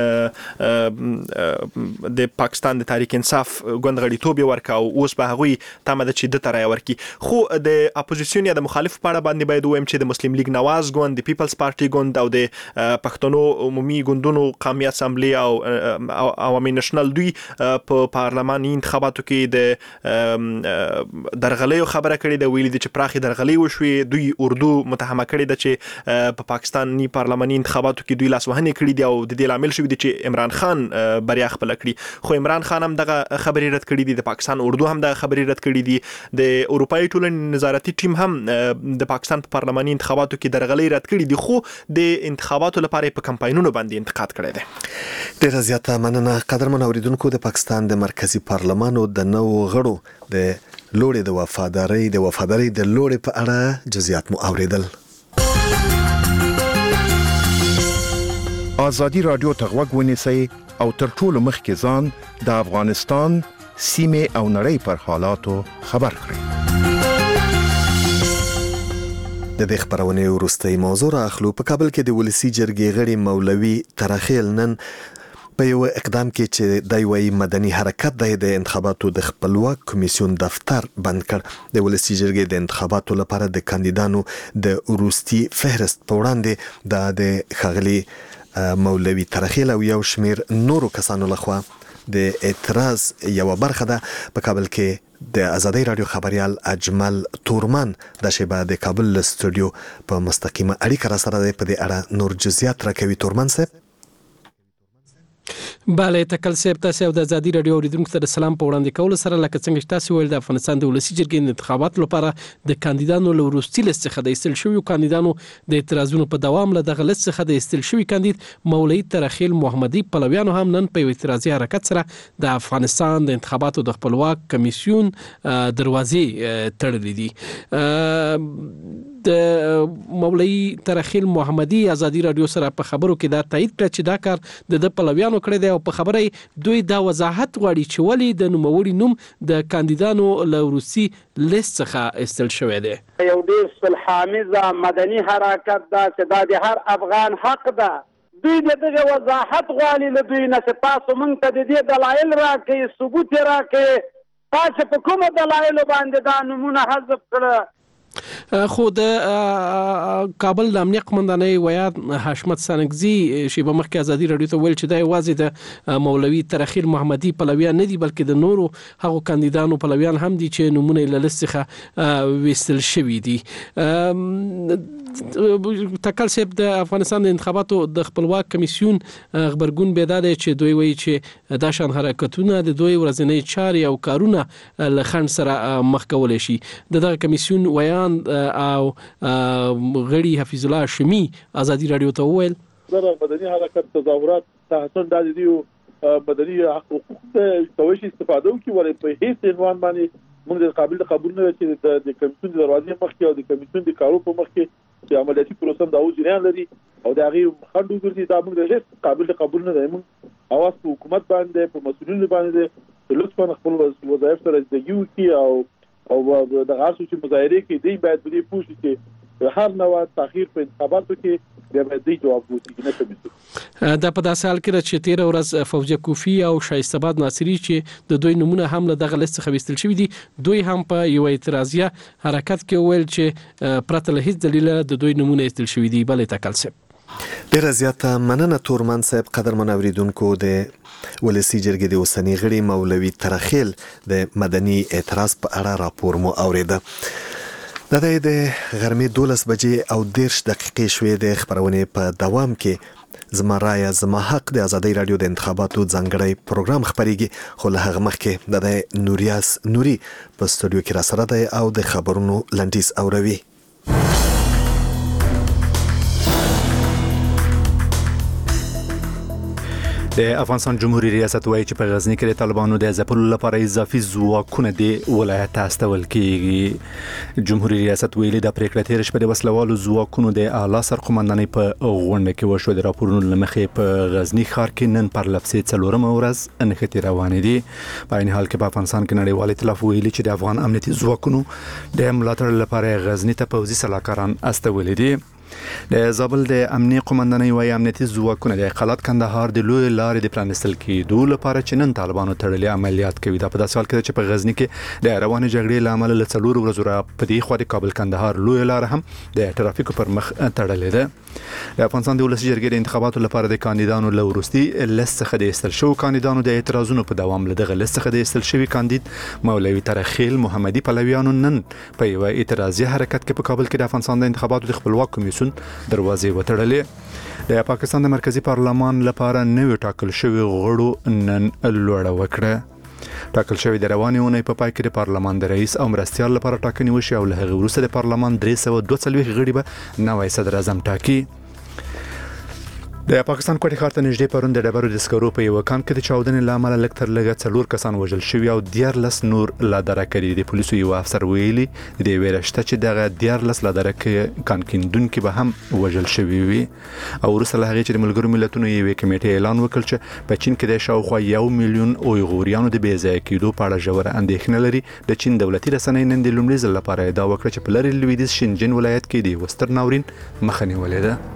د پاکستان د تحریک انصاف ګوند غړیتوب ورکاو اوس به هغوی تمه ده چې د ترای ورکی خو د اپوزیسیون یا د مخالف پاړه باندې باید وایم چې د مسلم لیگ نواز ګوند د پیپلز پارټي ګوند او د پښتنو عمومي ګوندونو قومي اسمبلی او عوامي نېشنل دوی په پارلماني انتخاباتو کې د درغلیو خبره کړې ده ویلي دي چې پراخي درغلي وشوي دوی اردو متهمه کړې ده چې په پاکستاني پارلماني انتخاباتو کې دوی لاسوهنې کړې دي او د دې لامل شوی دي چې عمران خان بریا خپل کړي خو عمران خان هم دغه خبرې رد کړې دي د پاکستان اردو هم دغه خبرې رد کړې دي د اروپאי ټولنې نظارتي ټیم هم د پاکستان په پارلماني انتخاباتو کې درغلي رد کړې دي خو د انتخاباتو لپاره په کمپاینونو باندې انتقاد کړی دی. ډیره زیاته مننه قدرمن اوریدونکو. د پاکستان د مرکزی پارلمان او د نو غړو د لوړې د وفاداری د وفاداری د لوړې په اړه جزئیات مو اوریدل. آزادی رادیو ته غوږ ونیسئ او تر ټولو مخکې ځان د افغانستان سیمې او نړۍ پر حالاتو خبر کړئ. د دې خبرونه وروستۍ موضوع راخلو. په کابل کې د ولسی جرګې غړي مولوي ترخیل نن په یو اقدام کې چې د یوې مدني حرکت د انتخاباتو د خپلواک کمیسیون دفتر بند کړ. د ولسی جرګې د انتخاباتو لپاره د کاندیدانو د وروستي فهرست په وړاندې د خغلی مولوي ترخیل او یو شمیر نورو کسانو لخوا د اعتراض یو برخه ده. په کابل کې د آزادۍ رادیو خبريال اجمل تورمان د شیبه د کابل استودیو په مستقیمه اړیکه را سره په دې اړه نور جزئیات راکوي. تورمان صاحب بله تکل صاحب تاسو او د آزادۍ رادیو اوریدونکو ته سلام په وړاندې کول سره لکه څنګه تاسو ویل د افغانستان د ولسی جرګې د انتخاباتو لپاره د کاندیدانو له وروستي لیست څخه د ایستل شویو کاندیدانو د اعتراضونو په دوام له دغه لیست څخه د ایستل شوی کاندید مولوي ترخیل محمدي پلویانو هم نن په یو اعتراضي حرکت سره د افغانستان د انتخاباتو د خپلواک کمیسیون دروازې تړلې دي. د مولوي ترخیل محمدي آزادۍ رادیو سره په خبرو کې دا تایید کړ چې دا کار د پلویانو کړی دی او په خبره دوی دا وضاحت غواړي چې ولې د نوموړي نوم د کاندیدانو له وروستي لیست څخه ایستل شوی دی. یو ډېر صلح‌آمیزه مدني حرکت ده چې دا د هر افغان حق ده. دوی د دغه وضاحت غواړي له دوی نه چې تاسو موږ ته د دې دلایل راکړئ ثبوت یې راکړئ تاسو په کومو دلایلو باندې دا نومونه حذف کړه. خو د کابل د امنیت قومندانۍ ویان حشمت سانګزي شیبه مخکې ازادي رادیو ته ویل چې دا یوازې د مولوي ترخیل محمدي پلویان نه دي بلکې د نورو هغو کاندیدانو پلویان هم دي چې نمونه یې له لیست څخه ویستل شوي دي. ټاکل صاحب د افغانستان د انتخاباتو د خپلواک کمیسیون خبرګون بیا دی چې دوی وایي چې دا شان حرکتونه د دوی ورځنۍ چارې او کارونه له خنډ سره مخ کولی شي. دغه کمیسیون ویان او غړي حفیظ الله شمی ازادي رادیو ته وویل زره مدني حرکت تظاهرات تحصیل د دې مدني حقوق ته توشي استفاده وکړي ولې په هیڅ عنوان باندې موږ د قابل قبول نه چې د کمیسیون د دروازې مخکې او د کمیسیون د کارو په مخکې چې عملیاتي پروسه د او جریان لري او د هغه خنډ وګرځي دا موږ د هیڅ قابل قبول نه دی. موږ اواز په حکومت باندې په مسؤلینو باندې لطفا خپل وظایف سره د یو کی او او د غاښو چې مظاهره کې دی باید په دې پوښتنه کې هر نوع تاخير په انتخاباتو کې د باندې جواب وکړي نه کوي. دا په داسې حال کې چې تیر ورځ فوجي کوفی او شایستباد ناصری چې د دوی نمونه هم له دغه لیست څخه وستل شوی دي دوی هم په یو اعتراضیه حرکت کې ویل چې پرته له هیڅ دلیل د دوی نمونه وستل شوی دي. بلې ټاکل سي ډیره زیاته مننه تورمن صاحب. قدرمن اوریدونکو د ولسی جرګې د اوسنی غړي مولوي ترخیل د مدني اعتراض په اړه راپور مو اوریده. د دې غرمې دولس بجې او دیرش دقیقې شوې د خبرونه په دوام کې زما رای زما حق د ازادي رادیو د انتخاباتو ځانګړی پروګرام خبريږي خو له هغه مخکې د نوریاس نوري په استودیو کې را سره دی او د خبرونو لنډیز اوروي. د افغانستان جمهوریت ریاست وایي چې په غزنی کې د طالبانو د ځپلو لپاره اضافي ځواکونه د ولایت ته استول کیږي. جمهوریت ریاست ویلي د پریکړه تیر شپه د وسلوالو ځواکونو د اعلی سرقومندانۍ په غونډه کې وشو. د راپورونو لمخې په غزنی ښار کې نن پر لپسې څلورمه ورځ نښتې روانې دي. په عین حال کې په افغانستان کې نړیوال ائتلاف ویلي چې د افغان امنیتي ځواکونو د ملاتړ لپاره غزنی ته پوځي سلاکاران استولي دي. د زابل د امنیت قومندانۍ وایي امنیتي ځواکونه د قلات کندهار د لوی لارې د پرانستل کېدو لپاره چې نن طالبانو تړلي عملیات کوي. دا په داسې حال کې چې په غزنی کې د روانې جګړې له امله له څلورو ورځو را په دې خوا د کابل کندهار لوی لار هم د ټرافیکو پر مخ تړلې ده. د افغانستان د ولسی جرګې د انتخاباتو لپاره د کاندیدانو له وروستي لیست څخه د ایستل شوو کاندیدانو د اعتراضونو په دوام له دغه لیست څخه د ایستل شوي کاندید مولوي ترخیل محمدي پلویانو نن په یو اعتراضي حرکت کې په کابل کې د افغانستان د انتخاباتو د خپلواک کمیسیون دروازې وتړلې. د پاکستان د مرکزی پارلمان لپاره نوې ټاکل شوی غړو نن لوړه وکړه. ټاکل شوی د روانې اونۍ په پای کې د پارلمان د رئیس او مرستیال لپاره ټاکنې وشي او له هغه وروسته د پارلمان درې سوه دوه څلوېښت غړي به نوی صدر اعظم ټاکي. د پاکستان کوټې ښار ته نږدې پرون د ډبرو د سکرو په یو کان کې د چاودنې له امله لږ تر لږه څلور کسان وژل شوي او دیارلس نور لا درکه کړي. د پولیسو یو افسر ویلي د ویره شته چې دغه دیارلس لا درکه کان کیندونکي به هم وژل شوي وي. او وروسته له هغې چې د ملګرو ملتونو یوې کمیټې اعلان وکړ چې په چین کې د شاوخوا یو میلیون اویغوریانو د بې ځایه کېدو په اړه ژوره اندېښنه لري. د چین دولتي رسنۍ نن د لومړي ځل لپاره ادعا وکړه چې په لرې لویدیځ شینجن ولایت کې د یوه ستر ناورین مخه نیولې ده.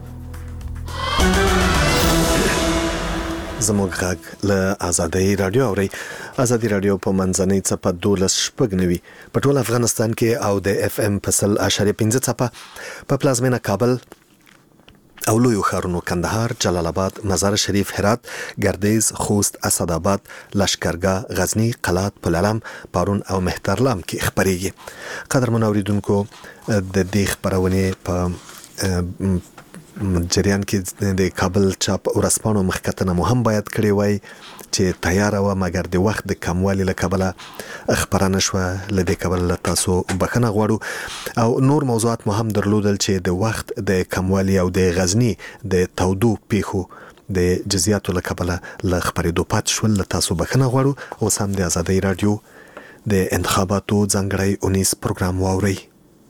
زموږ غږ له ازادي رادیو اوري. ازادي رادیو په منځنۍ څپه دولس شپږ نوي په ټول افغانستان کې او د اف ام په سل اشاریه پنځه څپه په پلازمینه کابل او لویو ښارونو کندهار، جلال آباد، مزار شریف، هرات، ګردیز، خوست، اسداباد، لشکرګاه، غزنی، قلات، پلعلم، پارون او مهترلام کې خبريږي. قدرمن اوریدونکو د دې خبرونه په جریان کې د کابل چاپ ورسپانو مخکتنه مو هم باید کړی وای چې تیار و مګر د وخت د کموالي له کبله خبرانه شو. لدې کبل تاسو بخنه غواړو او نور موضوعات مو هم درلودل چې د وخت د کموالي او د غزنی د تودو پیخو د جزئیاتو له کبله له خبرېدو پات شول. تاسو بخنه غواړو. اوس هم د ازادي رادیو د انتخاباتو ځانګړی اونیس پروګرام واوري.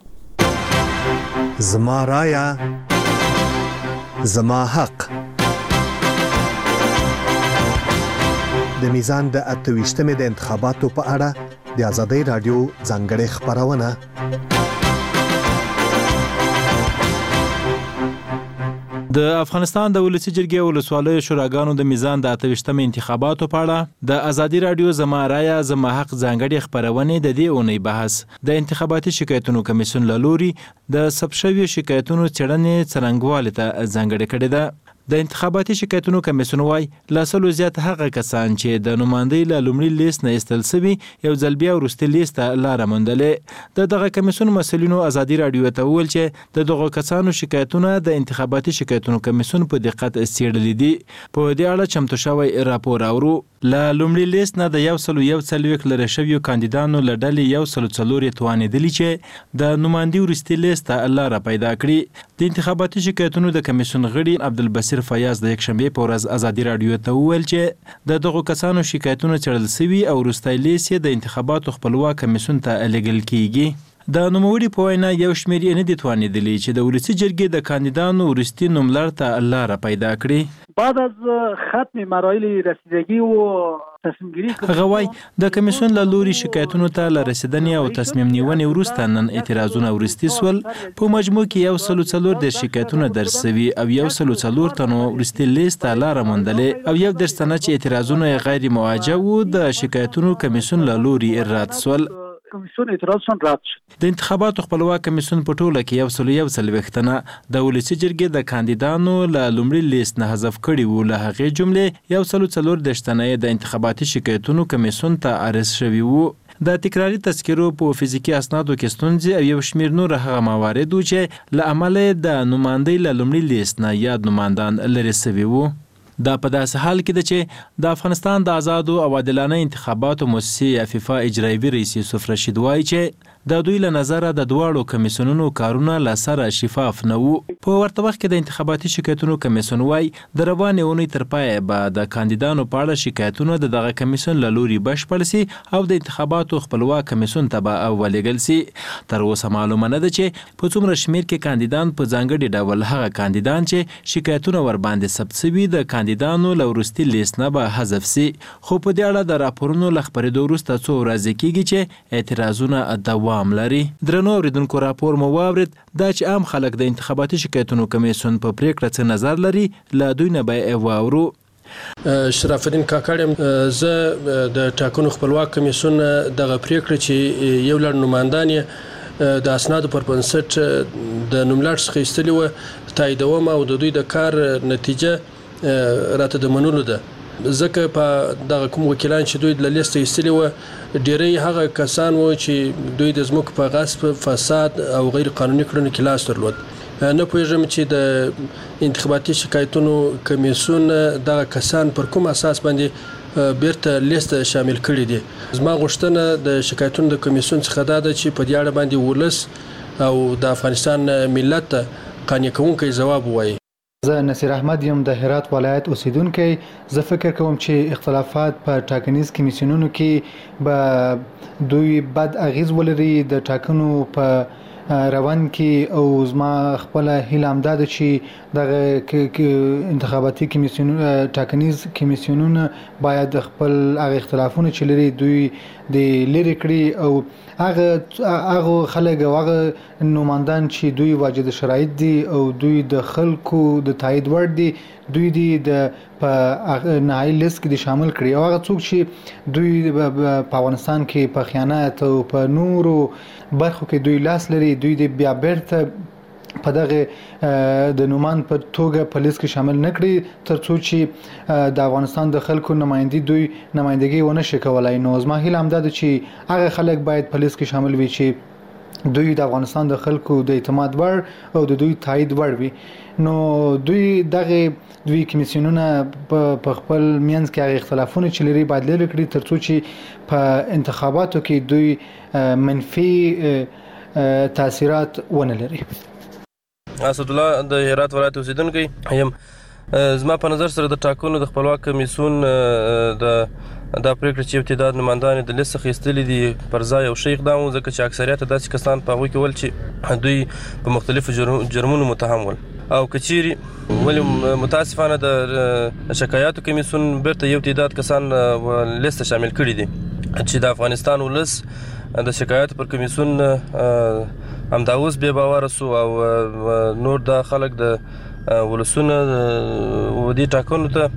زما رایا زما حق د میزان د اتويشتمې د انتخاباتو په اړه د ازادي رادیو ځانګړې خبرونه. د افغانستان د ولسی جرګې ولسوالۍ شوراګانو د میزان د اتوشتم انتخاباتو په اړه د ازادي رادیو زما رایه زما حق ځانګړي خبرونه د دې اونۍ بحث د انتخاباتي شکایتونو کمیسیون لوري د ثبت شویو شکایتونو څېړنې څرنګوالي ته ځانګړې کړې ده. د انتخاباتي شکایتونو کمیسیون وايي لاسلو زیات هغه کسان چې د نمائندګۍ له لومړي لیست نه ایستل سوي یو ځل بیا وروستي لیست ته لاره موندلې. د دغه کمیسیون مسؤلینو ازادي رادیو ته وویل چې د دغو کسانو شکایتونه د انتخاباتي شکایتونو کمیسیون په دقت څېړلي دي. په دې اړه چمتو شوی راپور اورو. له لومړي لیست نه د یو سلو یو څلوېښت لرې شویو کاندیدانو له ډلې یو سلو څلور یې توانېدلي چې د نمائندګۍ وروستي لیست ته لاره پیدا کړي. د انتخاباتي شکایتونو د کمیسیون غړي عبدالبصیر فیاض د یکشنبې په ورځ ازادي رادیو ته وویل چې د دغو کسانو شکایتونه څېړل سوي او وروستی لیست یې د انتخاباتو خپلواک کمیسیون ته لیږل کیږي. د نوموړي په وینا یو شمېر یې نه دي توانېدلي چې د ولسي جرګې د کاندیدانو وروستي نوملړ ته لاره پیدا کړي. بعد از ختم مراحل رسیدگی و تصمیم گیری هغه وایي د کمیسیون له لوري شکایتونو ته له رسیدنې او تصمیم نیونې وروسته نن اعتراضونه وروستي سول. په مجموع کې یو سلو څلور دېرش شکایتونه درج سوي او یو سلو څلور تنو وروستي لیست ته لاره موندلې او یو دېرش تنه چې اعتراضونه یې غیر موجه وو د شکایتونو کمیسیون له لوري رد سول. کمیسیون اعتراضشون رد شد. د انتخاباتو خپلواک کمیسیون په ټوله کې یو سلو یو څلوېښت تنه د ولسي جرګې د کاندیدانو له لومړي لیست نه حذف کړي وو. له هغې جملې یو سلو څلور دېرش تنه یې د انتخاباتي شکایتونو کمیسیون ته عرض شوي وو. د تکراري تذکرو په فزیکي اسنادو کې ستونزې او یو شمېر نور هغه موارد وو چې له امله د نمائندۍ له لومړي لیست نه یاد نمایندان لرې سوي وو. دا په داسې حال کې ده چې د افغانستان د آزادو او عادلانه انتخاباتو مؤسسې افیفا اجرایوي رئیس یوسف رشید وایي چې د دوی له نظره د دواړو کمیسیونونو کارونه له سره شفاف نه وو. په ورته وخت کې د انتخاباتي شکایتونو کمیسیون وایي د روانې اونۍ تر پایه به د کاندیدانو په اړه شکایتونه د دغه کمیسیون له لوري بشپړ سي او د انتخاباتو خپلواک کمیسیون ته به ولېږل سي. تر اوسه معلومه نه ده چې په څومره شمېر کې کاندیدان په ځانګړي ډول هغه کاندیدان چې شکایتونه ورباندې ثبت سوي د کاندیدانو له وروستي لیست نه به حذف سي. خو په دې اړه د راپورونو له خپرېدو وروسته څو ورځې کېږي چې اعتراضونه دوام لري. درنو اوریدونکو راپور مو واورید دا چې عام خلک د انتخاباتي شکایتونو کمیسیون په پریکړه څه نظر لري له دوی نه به یې واورو. شرف الدین کاکړ زه د ټاکنو خپلواک کمیسیون دغه پریکړه چې یو لړ نمایندان یې د اسنادو پر بنسټ د نوملړ څخه ایستلي وه تاییدوم او د دوی د کار نتیجه راته د منلو ده. ځکه په دغه کوم وکیلان چې دوی له لیسته ایستلي وه ډېری هغه کسان وو چې دوی د ځمکو په غصب فساد او غیر قانوني کړنو کې لاس درلود. نه پوهېږم چې د انتخاباتي شکایتونو کمیسیون دغه کسان پر کوم اساس باندې بیرته لیسته شامل کړي دي. زما غوښتنه د شکایتونو د کمیسیون څخه دا ده چې په دې اړه باندې ولس او د افغانستان ملت ته قانع کوونکی ځواب ووایي. زه نصیر احمد یم د هرات ولایت اوسیدونکی. زه فکر کوم چې اختلافات په ټاکنیز کمیسیونونو کې به دوی بد اغیز ولري د ټاکنو په روان کې او زما خپل هیله همدا ده چې دغه انتخاباتي کمیسیونونه ټاکنیز کمیسیونونه باید خپل هغه اختلافونه چې لري دوی د لري کړي او هغه هغه خلک او هغه نمایندان چې دوی واجد شرایط دي او دوی د خلکو د تایید وړ دي دوی دي د په نهایي لیست کې شامل کړي او هغه څوک چې دوی په افغانستان کې په خیانت او په نورو برخو کې دوی لاس لري دوی د بیا بیرته په دغه د نومان په توګه په لیست کې شامل نه کړي ترڅو چې د افغانستان د خلکو نمائندګي دوی نمائندګي ونه شي کولای. نو زما هیله همدا ده چې هغه خلک باید په لیست کې شامل وي چې دوی د افغانستان د خلکو د اعتماد وړ او د دوی تایید وړ وي. نو دوی دغه دوی کمیسیونونه په خپل مینځ کې هغه اختلافونه چې لري باید لري کړي ترڅو چې په انتخاباتو کې دوی منفي تاثیرات ونه لري. اسد الله د هرات ولایت اوسیدونکی یم. زما په نظر سره د ټاکنو د خپلواک کمیسیون د دا پریکړه چې ابتداد نمایندان د لیست څخه ایستلي دي پر ځای یو ښه اقدام و ځکه چې اکثریت داسې کسان په هغوی کې ول چې دوی په مختلفو جرمونو متهم ول او که چیرې ولې متاسفانه د شکایاتو کمیسیون بیرته یو تعداد کسان لیست شامل کړي دي چې د افغانستان ولس د شکایاتو پر کمیسیون همدا اوس بې باوره سو او نور دا خلک د ولسونه ودې ټاکنو ته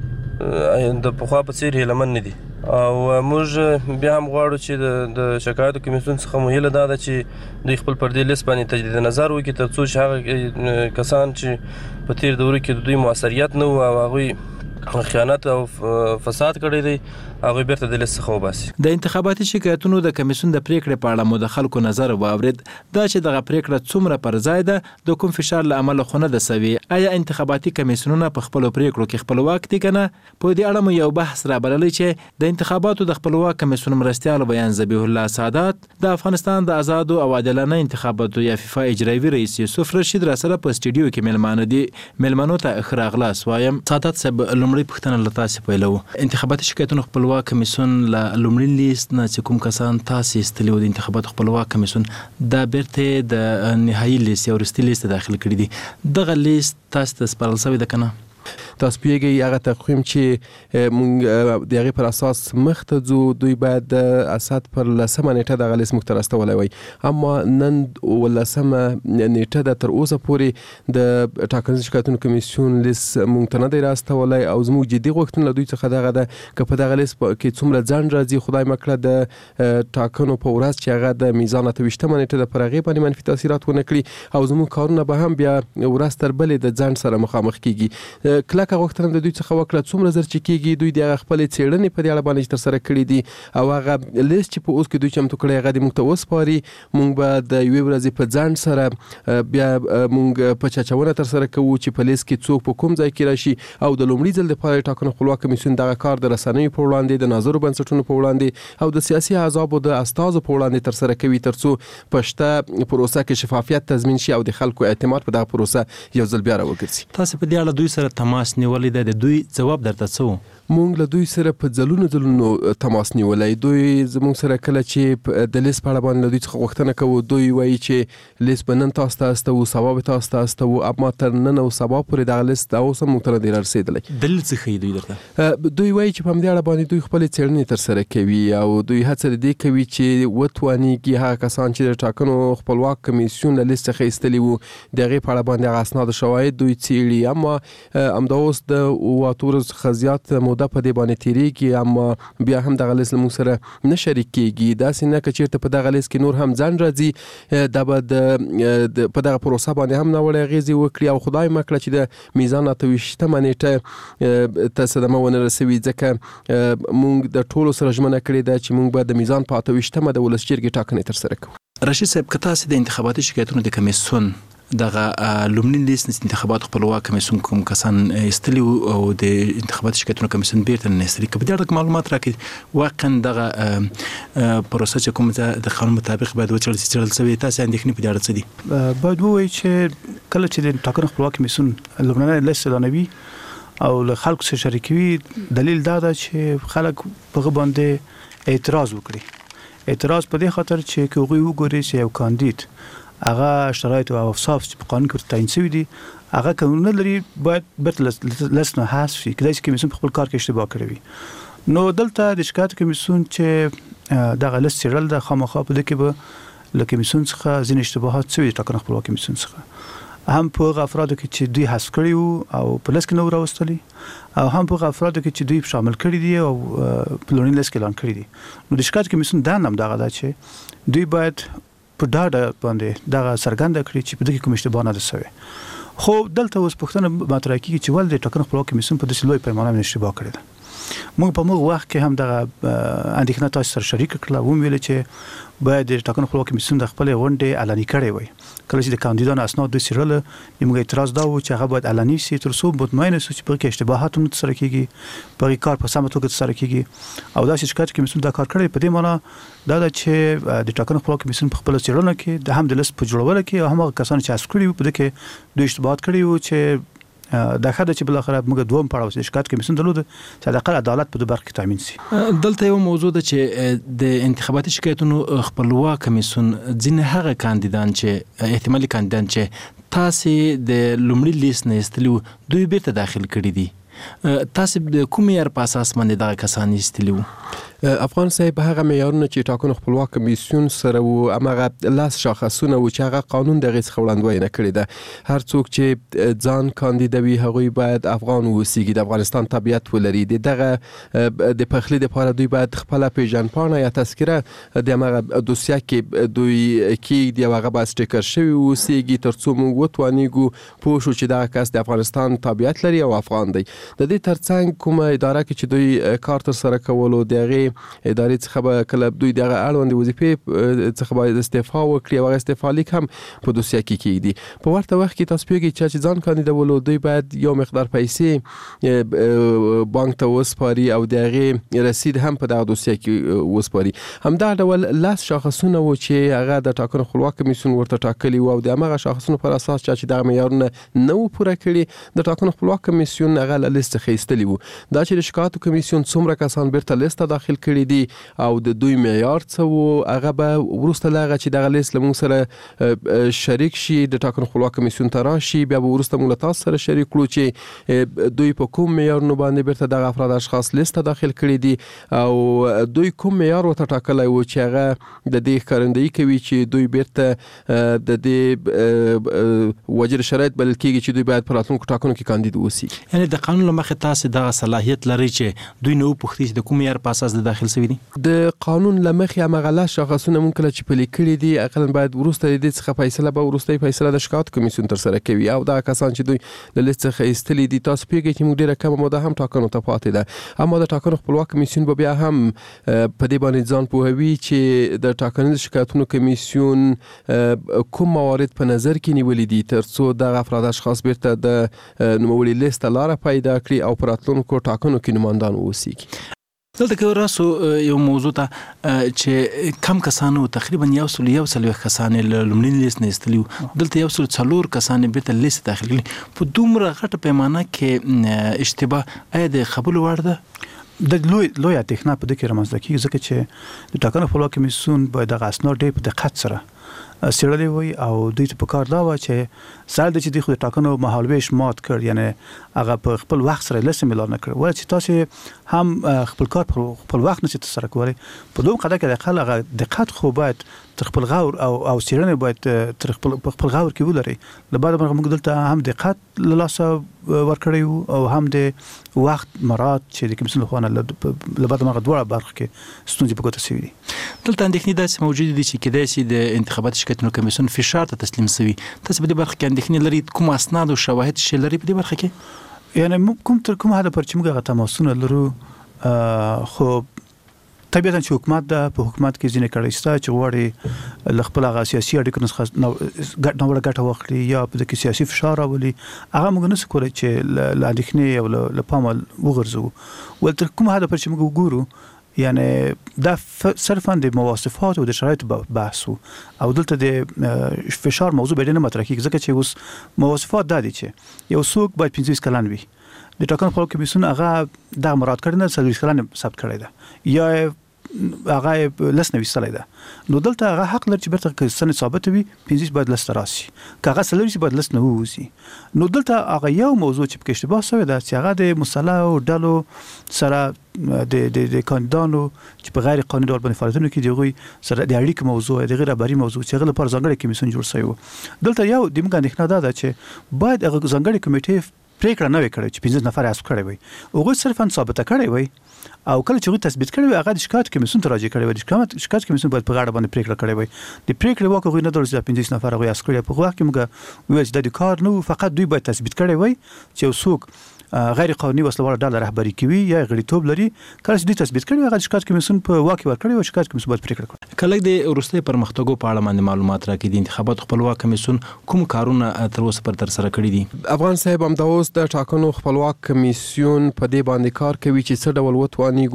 د پخوا په څیر هیلمن نه دي او موږ بیا هم غواړو چې د شکایاتو کمیسیون څخه مو هیله دا ده چې دوی خپل پر دې لیست باندې تجدید نظر وکړي تر څو چې هغه کسان چې په تیر دورو کې د دوی موثریت نه و او هغوی خیانت او فساد کړی دی هغه بیرته د لیست څخه وباسي. د انتخاباتي شکایتونو د کمیسیون د پریکړې په اړه مو د خلکو نظر واورید دا چې دغه پریکړه څومره پر ځای ده د کوم فشار له امله خو نه ده سوي. آیا انتخاباتي کمیسیونونه په خپلو پریکړو کې خپلواک دي که نه؟ په دې اړه مو یو بحث رابللی چې د انتخاباتو د خپلواک کمیسیون مرستیال بیان ذبیح الله سادات د افغانستان د آزادو او عادلانه انتخاباتو یا فیفا اجرایوي رئیس یوسف رشید را سره په سټډیو کې مېلمانه دي. مېلمنو ته ښه راغلاست وایم. سادات صاحب لومړی پوښتنه له تاسې پیلوو. انتخاباتي شکایتونو خپلواک کمیسیون له لومړي لیست نه چې کوم کسان تاسې ایستلي وو د انتخاباتو خپلواک کمیسیون دا بیرته د نهایي لیست یا وروستي لیست داخل کړي دي. دغه لیست تاسو ته سپارل شوی ده که نه؟ تاسو پیږئ هغه تقویم چې مونږ د هغې پر اساس مخته ځو دوی باید د اسد پر لسمه نیټه دغه لیست موږ ته راستولی وی اما نن ولسمه نیټه ده تر اوسه پورې د ټاکنیز شکایتونو کمیسیون لیست موږ ته نه دی راستولی او زموږ جدي غوښتنه له دوی څخه دغه ده که په دغه لیست کې څومره ځنډ راځي خدای مه کړه د ټاکنو په ورځ چې هغه د میزان اته ویشتمه نیټه ده پر هغې باندې منفي تاثیرات ونه کړي او زموږ کارونه به هم بیا ورځ تر بلې د ځنډ سره مخامخ کیږي. کلک غوښتنه د دوی څخه وکړه څومره زر چې کېږي دوی د هغه خپلې څېړنې په دې اړه باندې ترسره کړي دي او هغه لیست چې په اوس کې دوی چمتو کړی هغه دې موږ ته وسپاري. موږ به د یوې ورځې په ځنډ سره بیا موږ په چاچونه ترسره کوو چې په لیست کې څوک په کوم ځای کې راشي او د لومړي ځل دپاره ټاکنو خپلواک کمیسیون دغه کار د رسنیو په وړاندې د ناظرو بنسټونو په وړاندې او د سیاسي احزابو د استازو په وړاندې ترسره کوي تر څو په شته پروسه کې شفافیت تضمین شي او د خلکو اعتماد په دغه پروسه یو ځل بیا راوګرځي. تاسو په دې اړه دوی سره تماس نیولې ده د دوی جواب درته څه و؟ مونږ له دوی سره په ځلونو ځلونو تماس نیولی. دوی زموږ سره کله چې د لیست په اړه باندې له دوی څخه غوښتنه کوو دوی وایي چې لیست به نن تاسو ته استوو سبا به تاسو ته استوو اما تر نن او سبا پورې دغه لیست اوس هم موږ ته نه دی رارسېدلی. دلیل څه ښیي دوی درته؟ دوی وایي چې په همدې اړه باندې دوی خپلې څېړنې ترسره کوي او دوی هڅه د دې کوي چې وتوانېږي هغه کسان چې د ټاکنو خپلواک کمیسیون له لیست څخه ایستلي وو د هغې په اړه باندې هغه اسناد شواهد دوی څېړي اما همدا اوس د اووه اتو ورځو څخه زیات موده په دې باندې تېرېږي اما بیا هم دغه لیست له موږ سره نه شریک کېږي. داسې نه که چېرته په دغه لیست کې نور هم ځنډ راځي دا به د په دغه پروسه باندې هم ناوړې اغېزې وکړي او خدای مه کړه چې د میزان اته ویشتمه نیټه ته صدمه ونه رسوي ځکه موږ د ټولو سره ژمنه کړې ده چې موږ به د میزان په اته ویشتمه د ولس جرګې ټاکنې ترسره کوو. رشید صاحب که تاسې د انتخاباتي شکایتونو د کمیسیون دغه لومړي لیست انتخابات خپلواک کمیسیون کوم کسان ایستلي او د انتخاباتي شکایتونو کمیسیون بیرته نه ایستلي که په دې اړه معلومات راکړي واقعا دغه پروسه چې کوم د قانون مطابق باید وڅېړل شي څېړل شوې تاسې اندېښنې په دې اړه څه دي؟ باید ووایي چې کله چې د ټاکنو خپلواک کمیسیون لومړنی لیست اعلانوي او له خلکو سره شریکوي دلیل دا ده چې خلک په هغه باندې اعتراض وکړي. اعتراض په دې خاطر چې که هغوی وګوري چې یو کاندید هغه شرایط او اوصاف چې په قانون کې ورته تعیین شوي دي هغه که نه لري باید بیرته لیست نه حذف شي. کېدای شي کمیسیون په خپل کار کې اشتباه کړی وي. نو دلته د شکایت کمیسیون چې دغه لیست څېړل ده خامخا په دې کې به له کمیسیون څخه ځینې اشتباهات شوي دي ټاکنو خپلواک کمیسیون څخه هم په هغه افرادو کې چې دوی حذف کړي وو او په لیست کې نه وو راوستلي او هم په هغه افرادو کې چې دوی شامل کړي دي او په لومړي لیست کې اعلان کړي دي. نو د شکایت کمیسیون دا هم دغه ده چې دوی باید په ډاډه باندې دغه څرګنده کړي چې په دې کې کوم اشتباه نه ده شوې. خو دلته اوس پوښتنه مطرح کېږي چې ولې د ټاکنو خپلواک کمیسیون په داسې لوی پیمانه باندې اشتباه کړې ده. موږ په موږ وخت کې هم دغه اندېښنه تاسو سره شریک کړله وم ویل چې باید د ټاکنو خپلواک کمیسیون د خپل غونډې اعلاني کړي وي. کله چې د کاندیدانو اسناد د سیرل موږ اعتراض دا و چې هغه باید اعلاني شي تر څو مطمئن شو چې په کې اشتباهات هم ترسره کیږي په کار په سمه توګه ترسره کیږي او دا چې شکایت کمیسیون دا کار کړی په دې معنی دا ده چې د ټاکنو خپلواک کمیسیون په خپل څېړنه کې د هم د لیست په جوړولو کې او هم کسان چې حذف کړي وو په دې کې دوی اشتباهات کړي وو چې دا خاطر چې بل اخر موږ دوم پړاو شکایت کمیسیون درلود چې د قل عدالت په برخه کې تامین شي. دلته یو موضوع ده چې د انتخاباتي شکایتونو خپلواک کمیسیون ځینې هغه کاندیدان چې احتمالي کاندیدان چې تاسې د لومړي لیست نه ایستلي دوی بیرته داخل کړي دي تاسو د کوم معیار په اساس باندې دغه کسان ایستلي وو؟ افغان صاحب هغه معیارونه چې ټاکنو خپلواک کمیسیون سره وو هغه لاس شاخصونه و چې هغه قانون دغه څخه وړاندوینه کړې ده. هر څوک چې ځان کاندیدوي هغوی باید افغان اوسیږي، د افغانستان طبیعت ولري، دغه د پخلي لپاره دوی باید خپل پیژنپاڼه یا تذکره د هغه دوسیه کې دوی کې دی هغه باید سټیکر شوی اوسیږي ترڅو موږ وتوانیږو پوه شو چې دغه کس د افغانستان طبیعت لري او افغان دی. د دې ترڅنګ کومه اداره کې چې دوی کار تر سره کولو دغه ادارې څخه به کله دوی دغه اړوند وظیفې څخه باید استعفا وکړي او استعفا لیک هم په دوسیه کې کیږي. په ورته وخت کې تاسو پیږي چې ځان کاندیدولو دوی باید یو مقدار پیسې بانک ته وسپاري او دغه رسید هم په دغه دوسیه کې وسپاري. همدا ډول لاس شاخصونه و چې هغه د ټاکنو خپلواک کمیسیون ورته ټاکلي او د هغه شاخصونو پر اساس چې دغه معیارونه نه و پوره کړي د ټاکنو خپلواک کمیسیون هغه له لیست څخه ایستلي وو. دا چې د شکایتو کمیسیون څومره کسان بیرته لیست داخل کړي دي او د دوی معیار څه وو هغه به وروسته لاغه چې دغه لیست لمون سره شریک شي د ټاکنو خپلواک کمیسیون ته راشي بیا به وروسته موږ تاسو سره شریک کړو چې دوی په کوم معیارونو باندې بیرته دغه افراد اشخاص لیست داخل کړي دي او دوی کوم معیار ورته ټاکلی و چې هغه د دې ښکارندویي کوي چې دوی بیرته د دې وجر شرایط بلل کېږي چې دوی باید په راتلونکو ټاکنو کې کاندید اوسي. یعنې د قانون له مخې تاسو دغه صلاحیت لري چې دوی نه وپوښتي چې د کوم معیار په اساس د داخل شوي دي؟ د قانون له مخې هماغه لاس شاخصونه مونږ کله چې پلي کړي دي اقلا باید وروسته د دې څخه فیصله به وروستۍ فیصله د شکایت کمیسیون تر سره کوي او دغه کسان چې دوی له لیست څخه ایستلي دي تاسو پیږئ چې موږ ډېره کمه موده هم ټاکنو ته پاتې ده اما د ټاکنو خپلواک کمیسیون به بیا هم په دې باندې ځان پوهوي چې د ټاکنیز شکایتونو کمیسیون کوم موارد په نظر کې نیولي دي ترڅو دغه افراد اشخاص بیرته د نوموړي لیست لاره پیدا کړي او په راتلونکو ټاکنو کې نمایندان واوسي. دلته کې راسو یو موضوع ته چې کم کسانو تقریبا یو سل یو څلوېښت کسان له لومړي لیست نه ایستلي دلته یو سل څلور کسان بیرته لیست داخل کړي په دومره غټه پیمانه کې اشتباه آیا د قبول وړ ده؟ د لوی لوی اندېښنه په دې کې رامنځته کېږي ځکه چې د ټاکنو خپلواک کمیسیون باید دغه اسناد ډېر په دقت سره څېړلي وي او دوی ته په کار دا وه چې سره د چې دوی خو د ټاکنو مهالویش مات کړ یعنې هغه په خپل وخت سره لیست اعلان نه کړ ولې چې تاسې هم خپل کار په خپل وخت نشئ ترسره کولی په دوم قضیه کې د اقل هغه دقت خو باید تر خپل غور او او څېړنې باید تر خپل خپل غور کې ولري له بعده موږ دلته هم دقت له لاسه ورکړی وو او هم د وخت مراعات چې د کمیسیون لخوا نه له بعده موږ دواړه برخو کې ستونزې په ګوته شوي دي. دلته اندېښنې داسې موجودې دي چې کیدای شي د انتخاباتي شکایتونو کمیسیون فشار ته تسلیم شوي. تاسو په دې برخه کې اندېښنې لرئ کوم اسناد او شواهد شی لري په دې برخه کې؟ یعنی کوم تر کوم حد پر چې موږ هغه تماسونه لرو خو طبیعتا چې حکومت ده په حکومت کې ځینې کړی شته چې غواړي له خپل هغه سیاسي اړیکو نه ناوړه ګټه واخلي یا په دې کې سیاسي فشار راولي هغه موږ نشو کولی چې له اندېښنې او له پامه وغورځوو ول تر کوم حد پر چې موږ وګورو یعنی دا صرفا د مواصفات او د شرایطو بحث او دلته د فشار موضوع به نه مطرح کیږي ځکه چې اوس مواصفات دا دي چې یو څوک باید پنځه کلن وي د ټاکنو خپلواک کمیسیون هغه دا مراد کړی نه څلوېښت کلن ثبت کړی ده یا هغه لس نوي سره ده نو دلته هغه حق لري چې برته سنه ثابت وي پنځه باید لس راسي کاغه سلوي باید لس نه ووسی نو دلته هغه یو موضوع چې په اشتباه شوی ده چې هغه د مصالحه او ډلو سره د د د کاندیدانو چې په غیر قانوني ډول باندې فعالیتونه کوي دغه سره د اړیکې موضوع د غیر خبري موضوع چې هغه لپاره ځانګړی کمیسیون جوړ شوی و دلته یو د موږ اندېښنه ده چې باید هغه ځانګړی کمیټه پریکړه نه وکړي چې پنځه نفر حساب کړي وي هغه صرفا ثابت کړي وي او کله چې تثبیت کړي وي هغه د شکایت کمیسیون ته راځي کړي وي د شکایت کمیسیون باید په غاړه باندې پریکړه کړي وي د پریکړې واک غوښنه درځي پنځه نفر هغه اسکري په وخت کې موږ وایي چې د کار نو فقط دوی باید تثبیت کړي وي چې څوک غیر قانوني وسلوال ډله رهبری کوي یا غړیتوب لري کله چې دوی تثبیت کړي هغه شکایت کمیسیون په واک ورکړي او شکایت کمیسیون باید پریکړه وکړي. کله د وروستي پرمختګو په اړه باندې معلومات راکړي د انتخاباتو خپلواک کمیسیون کوم کارونه تر اوسه پر تر سره کړي دي؟ افغان صاحب هم د اوس د ټاکنو خپلواک کمیسیون په دې باندې کار کوي چې څه ډول وتوانیږو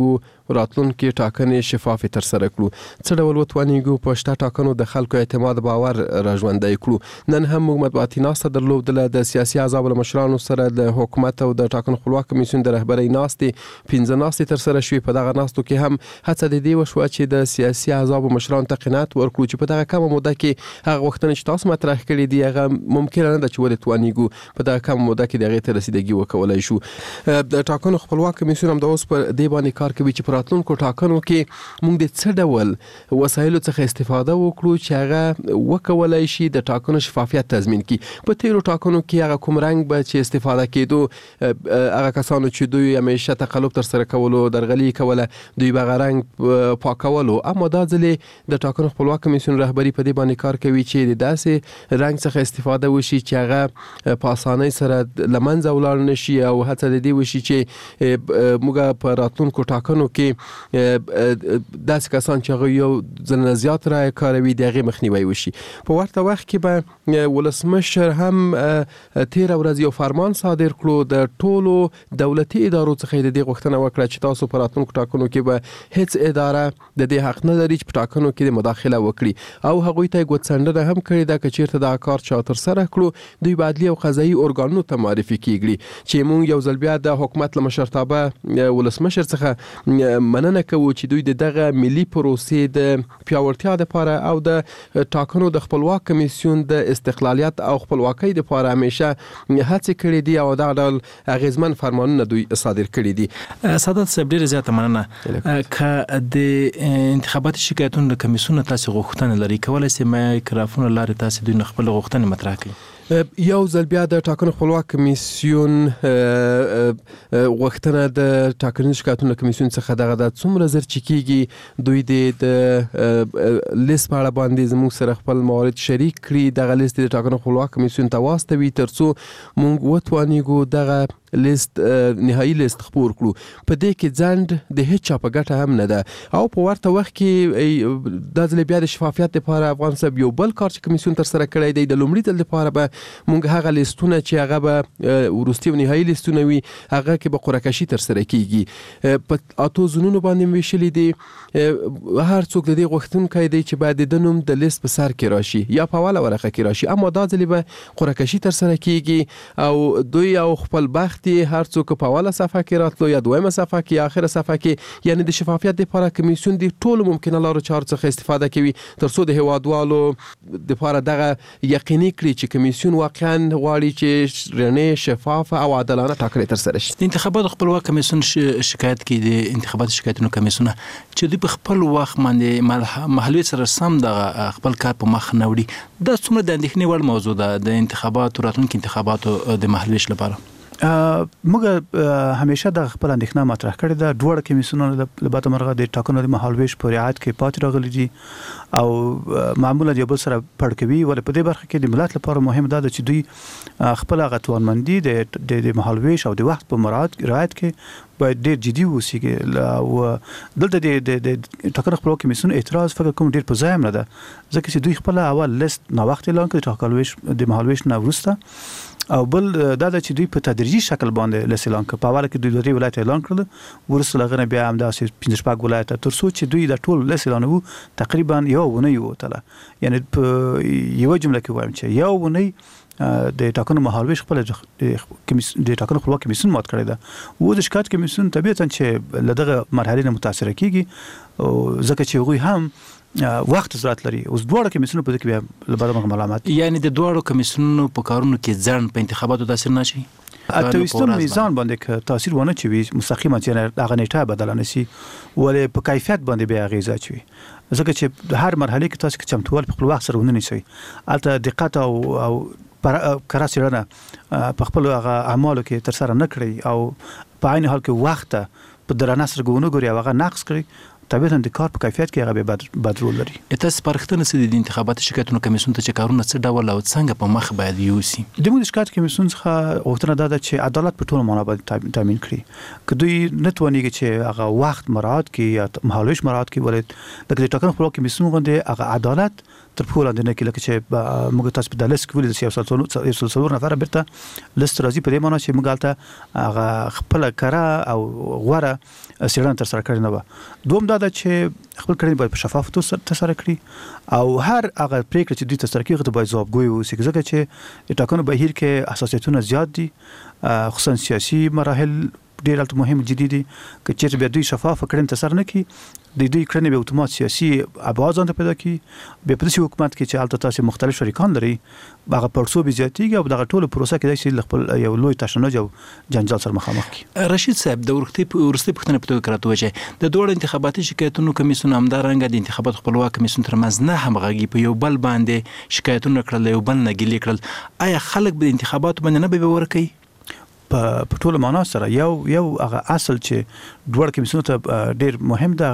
راتلونکي ټاکنې شفافې ترسره کړو. څه ډول وتوانیږو په شته ټاکنو د خلکو اعتماد باور راژوندی کړو؟ نن هم موږ مطبوعاتي ناسته درلودله د سیاسي احزابو له مشرانو سره د حکومت او د ټاکنو خپلواک کمیسیون د رهبرۍ ناستې پنځه ناستې ترسره شوې. په دغه ناستو کې هم هڅه د دې وشوه چې د سیاسي احزابو مشرانو ته قناعت ورکړو چې په دغه کمه موده کې هغه غوښتنې چې تاسو مطرح کړي دي هغه ممکنه نه ده چې ولې توانیږو په دغه کمه موده کې د هغې ته رسیدګي وکولای شو. د ټاکنو خپلواک کمیسیون هم د اوس پر دې باندې کار کوي چې په راتلونکو ټاکنو کې موږ د څه ډول وسایلو څخه استفاده وکړو چې هغه وکولای شي د ټاکنو شفافیت تضمین کړي. په تیرو ټاکنو کې هغه کوم رنګ به چې استفاده کېدو هغه کسانو چې دوی همیشه تقلب ترسره کولو درغلي کوله دوی به هغه رنګ پاکولو، اما دا ځلې د ټاکنو خپلواک کمیسیون رهبري په دې باندې کار کوي چې د داسې رنګ څخه استفاده وشي چې هغه په اسانۍ سره له منځه ولاړ نه شي او هڅه د دې وشي چې موږ په راتلونکو ټاکنو کې داسې کسان چې هغه یو ځل نه زیات رایې کاروي د هغې مخنیوی وشي. په ورته وخت کې به ولسمشر هم تېره ورځ یو فرمان صادر کړو د ټولو دولتي ادارو څخه د دې غوښتنه وکړه چې تاسو په راتلونکو ټاکنو کې به هیڅ اداره د دې حق نه لري چې په ټاکنو کې د مداخله وکړي او هغوی ته یې ګوتڅنډنه هم کړې ده که چېرته دغه کار چا ترسره کړو دوی به عدلي او قضایي ارګانونو ته معرفي کېږي چې موږ یو ځل بیا د حکومت له مشرتابه ولسمشر څخه مننه کوو چې دوی د دغه ملي پروسې د پیاوړتیا دپاره او د ټاکنو د خپلواک کمیسیون د استقلالیت او خپلواکۍ دپاره همیشه هڅې کړې دي او دغه ډول اغیزمن فرمانونه دوی صادر کړي دي. سعادت صاحب ډېره زیاته مننه. که د انتخاباتي شکایتونو د کمیسیون تاسو غوښتنه لري کولی سئ مایکرافون له لارې تاسو دوی نه خپل غوښتنې مطرح کړئ؟ یو ځل بیا د ټاکنو خپلواک کمیسیون غوښتنه د ټاکنیز شکایتونو کمیسیون څخه دغه د څومره زر چې کېږي دوی د لیست په اړه باندې زموږ سره خپل موارد شریک کړي. دغه لیست د ټاکنو خپلواک کمیسیون ته واستوي تر څو موږ وتوانیږو دغه لیست نهایی لیست خپور کړو. په دې کې ځنډ د هیڅ چا په ګټه هم نه ده او په ورته وخت کې دا ځل بیا د شفافیت لپاره افغان صاحب یو بل کار چې کمیسیون ترسره کړی دی د لومړي ځل لپاره به موږ هغه لیستونه چې هغه به وروستي او نهایی لیستونه وي هغه کې به قرعه کشي ترسره کیږي. په اتو زونونو باندې ویشلي دي هر څوک د دې غوښتونکی دی چې باید د نوم د لیست په سر کې راشي یا په اوله ورقه کې راشي، اما دا ځل به قرعه کشي ترسره کیږي او دوی او خپل بخت هر څوک په اوله صفحه کې راتلو یا دویمه صفحه کې یا اخره صفحه کې، یعنی د شفافیت لپاره کمیسیون د ټولو ممکنه لارو چارو څخه استفاده کوي تر څو د هیوادوالو لپاره دغه یقیني کړي چې کمیسیون واقعا غواړي چې رڼې شفافه او عادلانه ټاکنې ترسره شي. د انتخاباتو خپلواک کمیسیون شکایت کوي د انتخاباتو شکایتونو کمیسیون چې دوی په خپل وخت باندې محلي سره سم دغه خپل کار په مخ نه وړي. دا څومره د اندېښنې وړ موضوع ده د انتخاباتو راتلونکي انتخاباتو د محلویش لپاره؟ موږ همیشه د خپل اندېښنه مطرح کړې ده. دواړه کمیسیونونه د بعد مرغه د ټاکنو د مهالویش په رعایت کې پاتې راغلي دي او معمولا یو بل سره پړ کوي، ولې په دې برخه کې د ملت لپاره مهم ده چې دوی خپل هغه توانمندي د د مهالویش او د وخت په مراعات رعایت کې باید ډېر جدي ووسي. او دلته د د ټاکنو خپلواک کمیسیون اعتراض فکر کوم ډېر په ځای هم نه ده ځکه چې دوی خپل اول لیست نا وخت اعلان کړ ټاکنویش د مهالویش نه وروسته او بل دا د چې دوی په تدریجي شکل باندې لیست اعلان کړ. په اوله کې دوی د درې ولایت اعلان کړل ورسره لغنه بیا هم داسې پنځه شپږ ولایت تر څو چې دوی د ټول لیست اعلانوي تقریبا یو ونه یو تله، یعنی په یو جمله کې وایم چې یو ونه د ټاکنو مهالویش خپل د ټاکنو خپلواک کمیسیون مات کړی ده. و د شکایت کمیسیون طبیعتا چې له دغه مرحلې نه متاثره کیږي ځکه چې هغوی هم وخت ضرورت لري. اوس دواړه کمیسیونونه په دې کې بیا له بده ملامت، یعنی د دواړو کمیسیونونو په کارونو کې ځنډ په انتخاباتو تاثیر نه شي؟ اتویستون میزان باندې که تاثیر ونه چوي مستقیما چې هغه نیټه بدل نه شي ولې په کیفیت باندې بیا اغیزه چوي ځکه چې د هر مرحله کې تاسو کې چمتووال په خپل وخت سره ونه نیسي البته دقت او او کره سیرنه په خپل هغه اعمالو کې تر سره نه کړی او په عین حال کې وخت په درانه سره ګونو ګوري هغه نقص کړی طبيعتا د کار په کیفیت کې هغه به بد رول لري. تاسو پرختنه سې د انتخاباتي شکایتونو کمیسیون ته چې کارونه څه ډول او څنګه په مخ باید یوسي؟ د موږ شکایت کمیسیون څخه غوښتنه ده چې عدالت په ټولو معنا باندې تامین کړي. که دوی نه توانیږي چې هغه وخت مراعات کړي یا مهالویش مراعات کړي، ولې لکه د ټاکنو خپلواکي کمیسیون غوندې هغه عدالت تر پښو لاندې نه کړي. لکه چې موږ تاسو په دلس کې ولیدل چې یو سل څلور نفره بیرته لست راځي، په دې معنی چې موږ هلته هغه خپله کره او غوره څېړنه ترسره کړې نه وه. دوم دا ده چې خپل کړنې باید په شفاف توګه ترسره کړي او هر هغه پرېکړه چې دوی ترسره کوي هغه ته باید ځوابګوی واوسي، ځکه چې د ټاکنو بهیر کې حساسیتونه زیات دي، خصوصا سیاسي مراحل ډېر هلته مهم جدي دي. که چېرته بیا دوی شفافه کړنې ترسره نه کړي، د دوی کړنې به اتومات سیاسي ابعاد ځان ته پیدا کړي. بیا په داسې حکومت کې چې هلته تاسې مختلف شریکان لري، هغه پړسوبې زیاتېږي او دغه ټوله پروسه کېدای شي له خپل یو لوی تشنج او جنجال سره مخامخ کړي. رشید صاحب، د وروستۍ پوښتنې په توګه راته ووایئ، د دواړو انتخاباتي شکایتونو کمیسیون همدارنګه د انتخاباتو خپلواک کمیسیون ترمنځ نه همغږي په یو بل باندې شکایتونه کړل، یو بل نه ګیلې کړل، آیا خلک به د انتخاباتو باندې نه به باور کوي؟ په ټوله معنا سره یو یو هغه اصل چې دوړ کمیسیون ته ډیر مهم ده،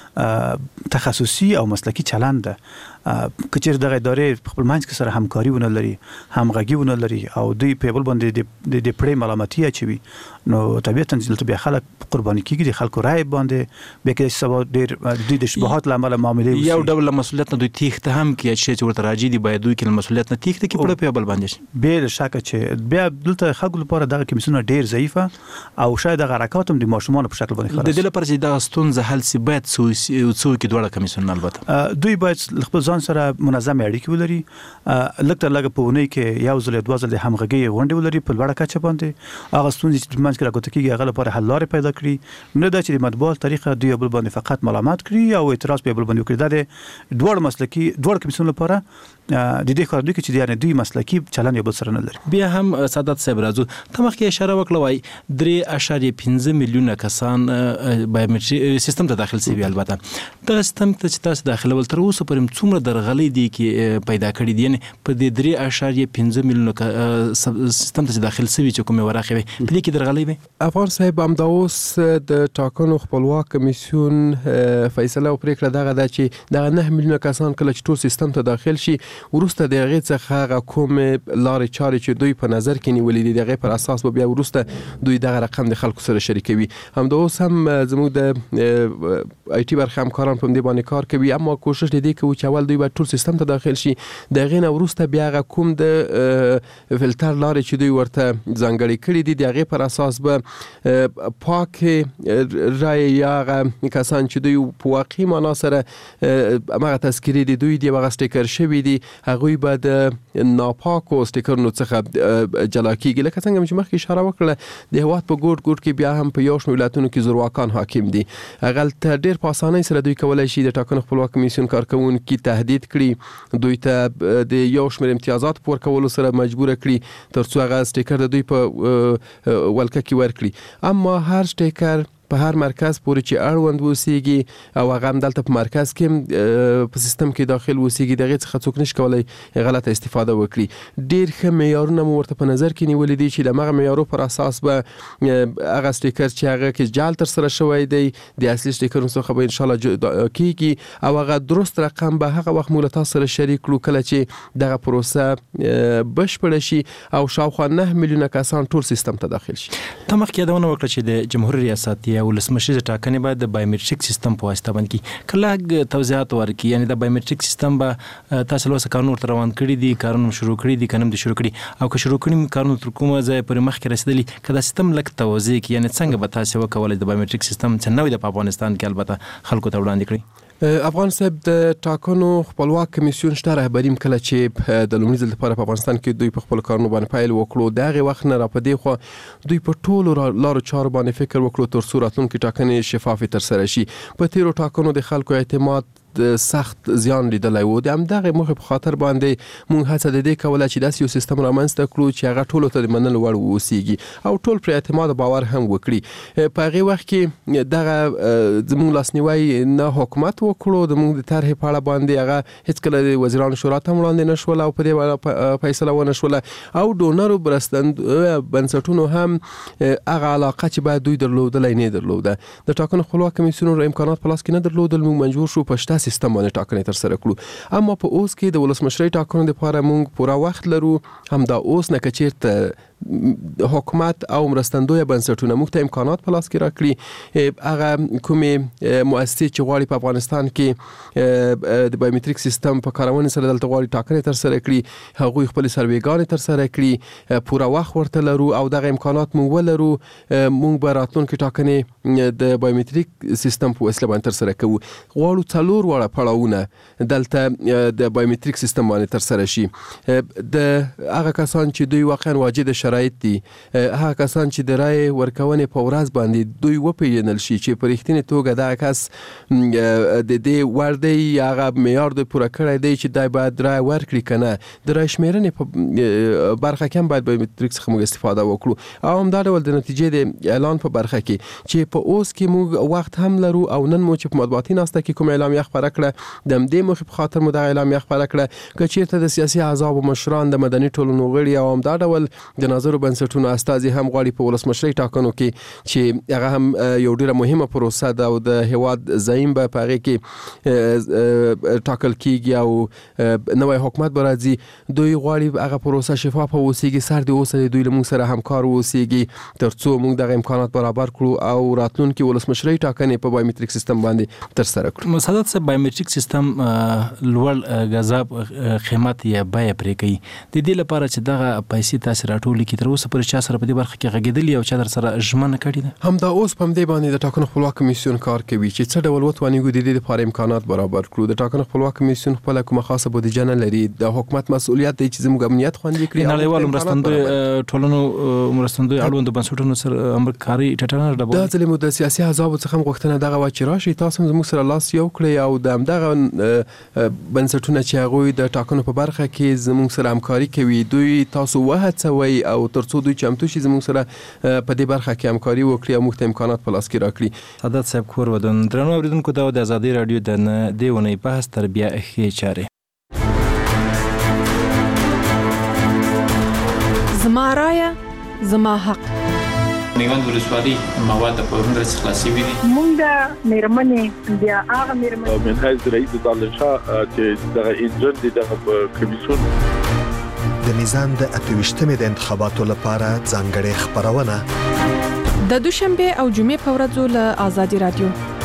هغه تخصصي او مسلکی چلند ده. که چېرې دغه ادارې په خپل منځ کې سره همکاري ونه لري، همغږي ونه لري او دوی په بل باندې د د پړې ملامتي اچوي، نو طبیعتا چې بیا خلک قرباني کیږي، د خلکو رای باندې بیا کې سبا ډیر د د شبهات لامل معاملې یو ډول مسولیت نه دوی تیښته هم کې چې ورته راځي دی، باید دوی کې مسولیت نه تیښته کې پړه په بل باندې بل شک چې بیا دلته خلکو لپاره دغه کمیسیون ډیر ضعیفه او شاید دغه حرکات هم د ماشومان په شکل باندې خلاص. د دې لپاره چې د ستونزه حل سي باید څو څو کې دوړه کمیسیون البته دوی باید خپل ځان سره منظم اړیکې ولري، لکه لکه په ونی کې یو ځل دوه ځل همغږي غونډې ولري په لوړه کچه باندې، هغه ستونزې چې منځ کې راګوته کېږي هغه لپاره حل لارې پیدا کړي، نه دا چې د مطبوعات طریقه دوی بل باندې فقط ملامت کړي او اعتراض په بل باندې وکړي. دا د دوړ مسلکی دوړ کمیسیون لپاره د دې کار دوی چې یعنی دوی مسلکی چلن یو بل سره نه لري. بیا هم سعادت صاحب راځو ته مخکې اشاره وکړه وای درې اشاریه پنځه میلیونه کسان بایومټري سیستم ته داخل شوي، البته دغه سیستم ته چې تاسو داخله ول تر اوسه پورې څومره درغلي دي کې پیدا کړی دي، یعنی په دې درې اشاریه پنځه میلیونه سیستم ته داخل شوي چې کومه ورخه وي په دې کې درغلي وي؟ افغان صاحب همدا اوس د ټاکنو خپلواک کمیسیون فیصله او پریکړه دغه ده چې دغه نه میلیونه کسان کله چې ټول سیستم ته داخل شي ورسته د هغې څخه هغه کوم لارې چارې چې دوی په نظر کې نیولې دي د هغې پر اساس به بیا وروسته دوی دغه رقم د خلکو سره شریکوي. همدا اوس هم زموږ د آی ټي برخه همکاران په دې باندې کار کوي، اما کوشش دې کوي چې اول دوی به ټول سیستم ته داخل شي، د هغې نه وروسته بیا هغه کوم د فلټر لارې چې دوی ورته ځانګړې کړي دي د هغې پر اساس به پاک رای یا هغه کسان چې دوی په واقعي معنا سره همغه تذکیرې دي دوی دي هغه سټیکر شوي دي هغوی به د ناپاکو سټیکرونو څخه جلا کیږي. لکه څنګه چې مخکې اشاره وکړه د هېواد په ګوټ ګوټ کې بیا هم په یو شمېر ولایتونو کې زورواکان حاکم دي، هغلته ډېر په اسانۍ سره دوی کولی شي د ټاکنو خپلواک کمیسیون کارکوونکي تهدید کړي، دوی ته د یو شمېر امتیازات په ورکولو سره مجبوره کړي تر څو هغه سټیکر د دوی په ولکه کې ورکړي. اما هر سټیکر په هر مرکز پورې چې اړوند اوسیږي او هغه هم دلته په مرکز کې په سیستم کې داخل اوسیږي د هغې څخه څوک نشي کولی غلطه استفاده وکړي. ډېر ښه معیارونه مو ورته په نظر کې نیولي دي چې د همغه معیارو پر اساس به هغه سټیکر چې هغه کې جعل ترسره شوی دی د اصلي سټیکرونو څخه به انشاءالله جدا کېږي او هغه درست رقم به هغه وخت مو له تاسو سره شریک کړو کله چې دغه پروسه بشپړه شي او شاوخوا نه میلیونه کسان ټول سیستم ته داخل شي. ته مخکې یادونه وکړه چې د جمهور ریاست یا ولسمشر ټاکنې باید د بایومټریک سیستم په واسطه باندې کړي. کله توضیحات ورکړي، یعنی د بایومټریک سیستم به تاسو له کارونو ورته روان کړي دي، کارونه شروع کړي دي، کنه د شروع کړي او که شروع کړي کارونه تر کومه ځای پورې مخکې رسیدلي، که دا سیستم لږ توضیح کړي، یعنی څنګه به تاسو وکولای د بایومټریک سیستم چې نوې د افغانستان کې البته خلکو ته وړاندې کړي؟ افغان صاحب د ټاکنو خپلواک کمیسیون شته رهبریم کله چې د لومړي ځل لپاره په افغانستان کې دوی په خپل کارونو باندې پیل وکړو د هغې وخت نه را په دې خوا دوی په ټولو لارو چارو باندې فکر وکړو تر څو راتلونکي ټاکنې شفافې ترسره شي. په تېرو ټاکنو د خلکو اعتماد سخت زیان لیدلی و د همدغه موخې په خاطر باندې موږ هڅه د دې کوله چې داسې یو سیستم رامنځته کړو چې هغه ټولو ته د منلو وړ واوسیږي او ټول پر اعتماد او باور هم وکړي. په هغې وخت کې دغه زموږ لاسنیوی نه حکومت وکړو، زموږ د طرحې په اړه باندې هغه هیڅکله د وزیرانو شورا ته وړاندې نه شول او په دې اړه فیصله ونه شوله او ډونرو مرستندویه بنسټونو هم هغه علاقه چې باید دوی درلودلی نه درلوده. د ټاکنو خپلواک کمیسیونونو امکانات په لاس کې نه درلودل، موږ مجبور شو په شته سیستم باندې ټاکنې ترسره کړو. اما په اوس کې د ولسمشرۍ ټاکنو لپاره موږ پوره وخت لرو. همدا اوس نه که چېرته حکومت او مرستندویه بنسټونه موږ ته امکانات په لاس کې راکړي، هغه کومې مؤسسې چې غواړي په افغانستان کې د بایومتریک سیستم په کارونې سره دلته غواړي ټاکنې ترسره کړي، هغوی خپل سروېګانې ترسره کړي، پوره وخت ورته لرو او دغه امکانات موږ ولرو. موږ به راتلونکي ټاکنې د بایومتریک سیستم په وسیله باندې ترسره کوو. غواړو څلور واړه پړاوونه دلته د بایومتریک سیستم باندې ترسره شي. د هغه کسان چې دوی واقعا واجد شرایط دي، هغه کسان چې د رای ورکونې په ورځ باندې دوی وپېژنل شي چې په رښتینې توګه دغه کس د دې وړ دی، هغه معیار دوی پوره کړی دی چې دی باید رای ورکړي که نه. د رای شمېرنې په برخه کې هم باید بایومتریک څخه موږ استفاده وکړو او همدا ډول د نتیجې د اعلان په برخه کې چې په اوس کې موږ وخت هم لرو او نن مو چې په مطبوعاتي ناسته کې کوم اعلامیه خپره کړه د همدې موخې په خاطر مو دغه اعلامیه خپره کړه که چېرته د سیاسي احزابو مشران، د مدني ټولنو غړي او همدا ډول د ناظرو بنسټونو استازي هم غواړي په ولسمشرۍ ټاکنو کې چې هغه هم یو ډېره مهمه پروسه ده او د هېواد زعیم به په هغې کې ټاکل کېږي او نوی حکومت به راځي. دوی غواړي هغه پروسه شفافه واوسیږي، سر د اوسه دوی له موږ سره همکار واوسیږي تر څو موږ دغه امکانات برابر کړو او راتلونکي ولسمشرۍ ټاکنې په بایومتریک سیستم باندې ترسره کړو. سعادت صاحب، بایومتریک سیستم لوړ غذاب قیمت یا بیه پرې کوي. د دې لپاره چې دغه پیسې تاسو راټولې کړئ تر اوسه پورې چا سره په دې برخه کې غږېدلي او چا در سره ژمنه کړې ده؟ همدا اوس په همدې باندې د ټاکنو خپلواک کمیسیون کار کوي چې څه ډول وتوانیږو د دې لپاره امکانات برابر کړو. د ټاکنو خپلواک کمیسیون خپله کومه خاصه بودیجه نه لري، د حکومت مسؤلیت دی چې زموږ امنیت خوندي کړي. نړیوالو مرستندوی ټولنو مرستندوی اړوندو بنسټونو سره همکاري ټټنه ډبل. دا ځلې مو د سیاسي احزابو څخه هم غوښتنه دغه وه چې راشئ تاسو هم زموږ سره لاس یو کړئ او د همدغه بنسټونه چې هغوی د ټاکنو په برخه کې زموږ سره همکاري کوي دوی تاسو وهڅوئ او تر څو دوی چمتو شي زموږ سره په دې برخه کې همکاري وکړي او موږ ته امکانات په لاس کې راکړي. سعادت صاحب کور ودان درنو اوریدونکو دا د ازادي رادیو د دې ونې بحث تربیه ښې چارې. زما رایه زما حق. نیوند ولسوالي مواد په هندرس خلاصي وي. مونږ د میرمنې بیا هغه میرمنې منهج رئیس دالشاه چې دغه انجن دي دغه کمیسیون د میزان د اتويشتمې د انتخاباتو لپاره ځانګړې خبرونه د دوشنبه او جمعې په ورځو له ازادي رادیو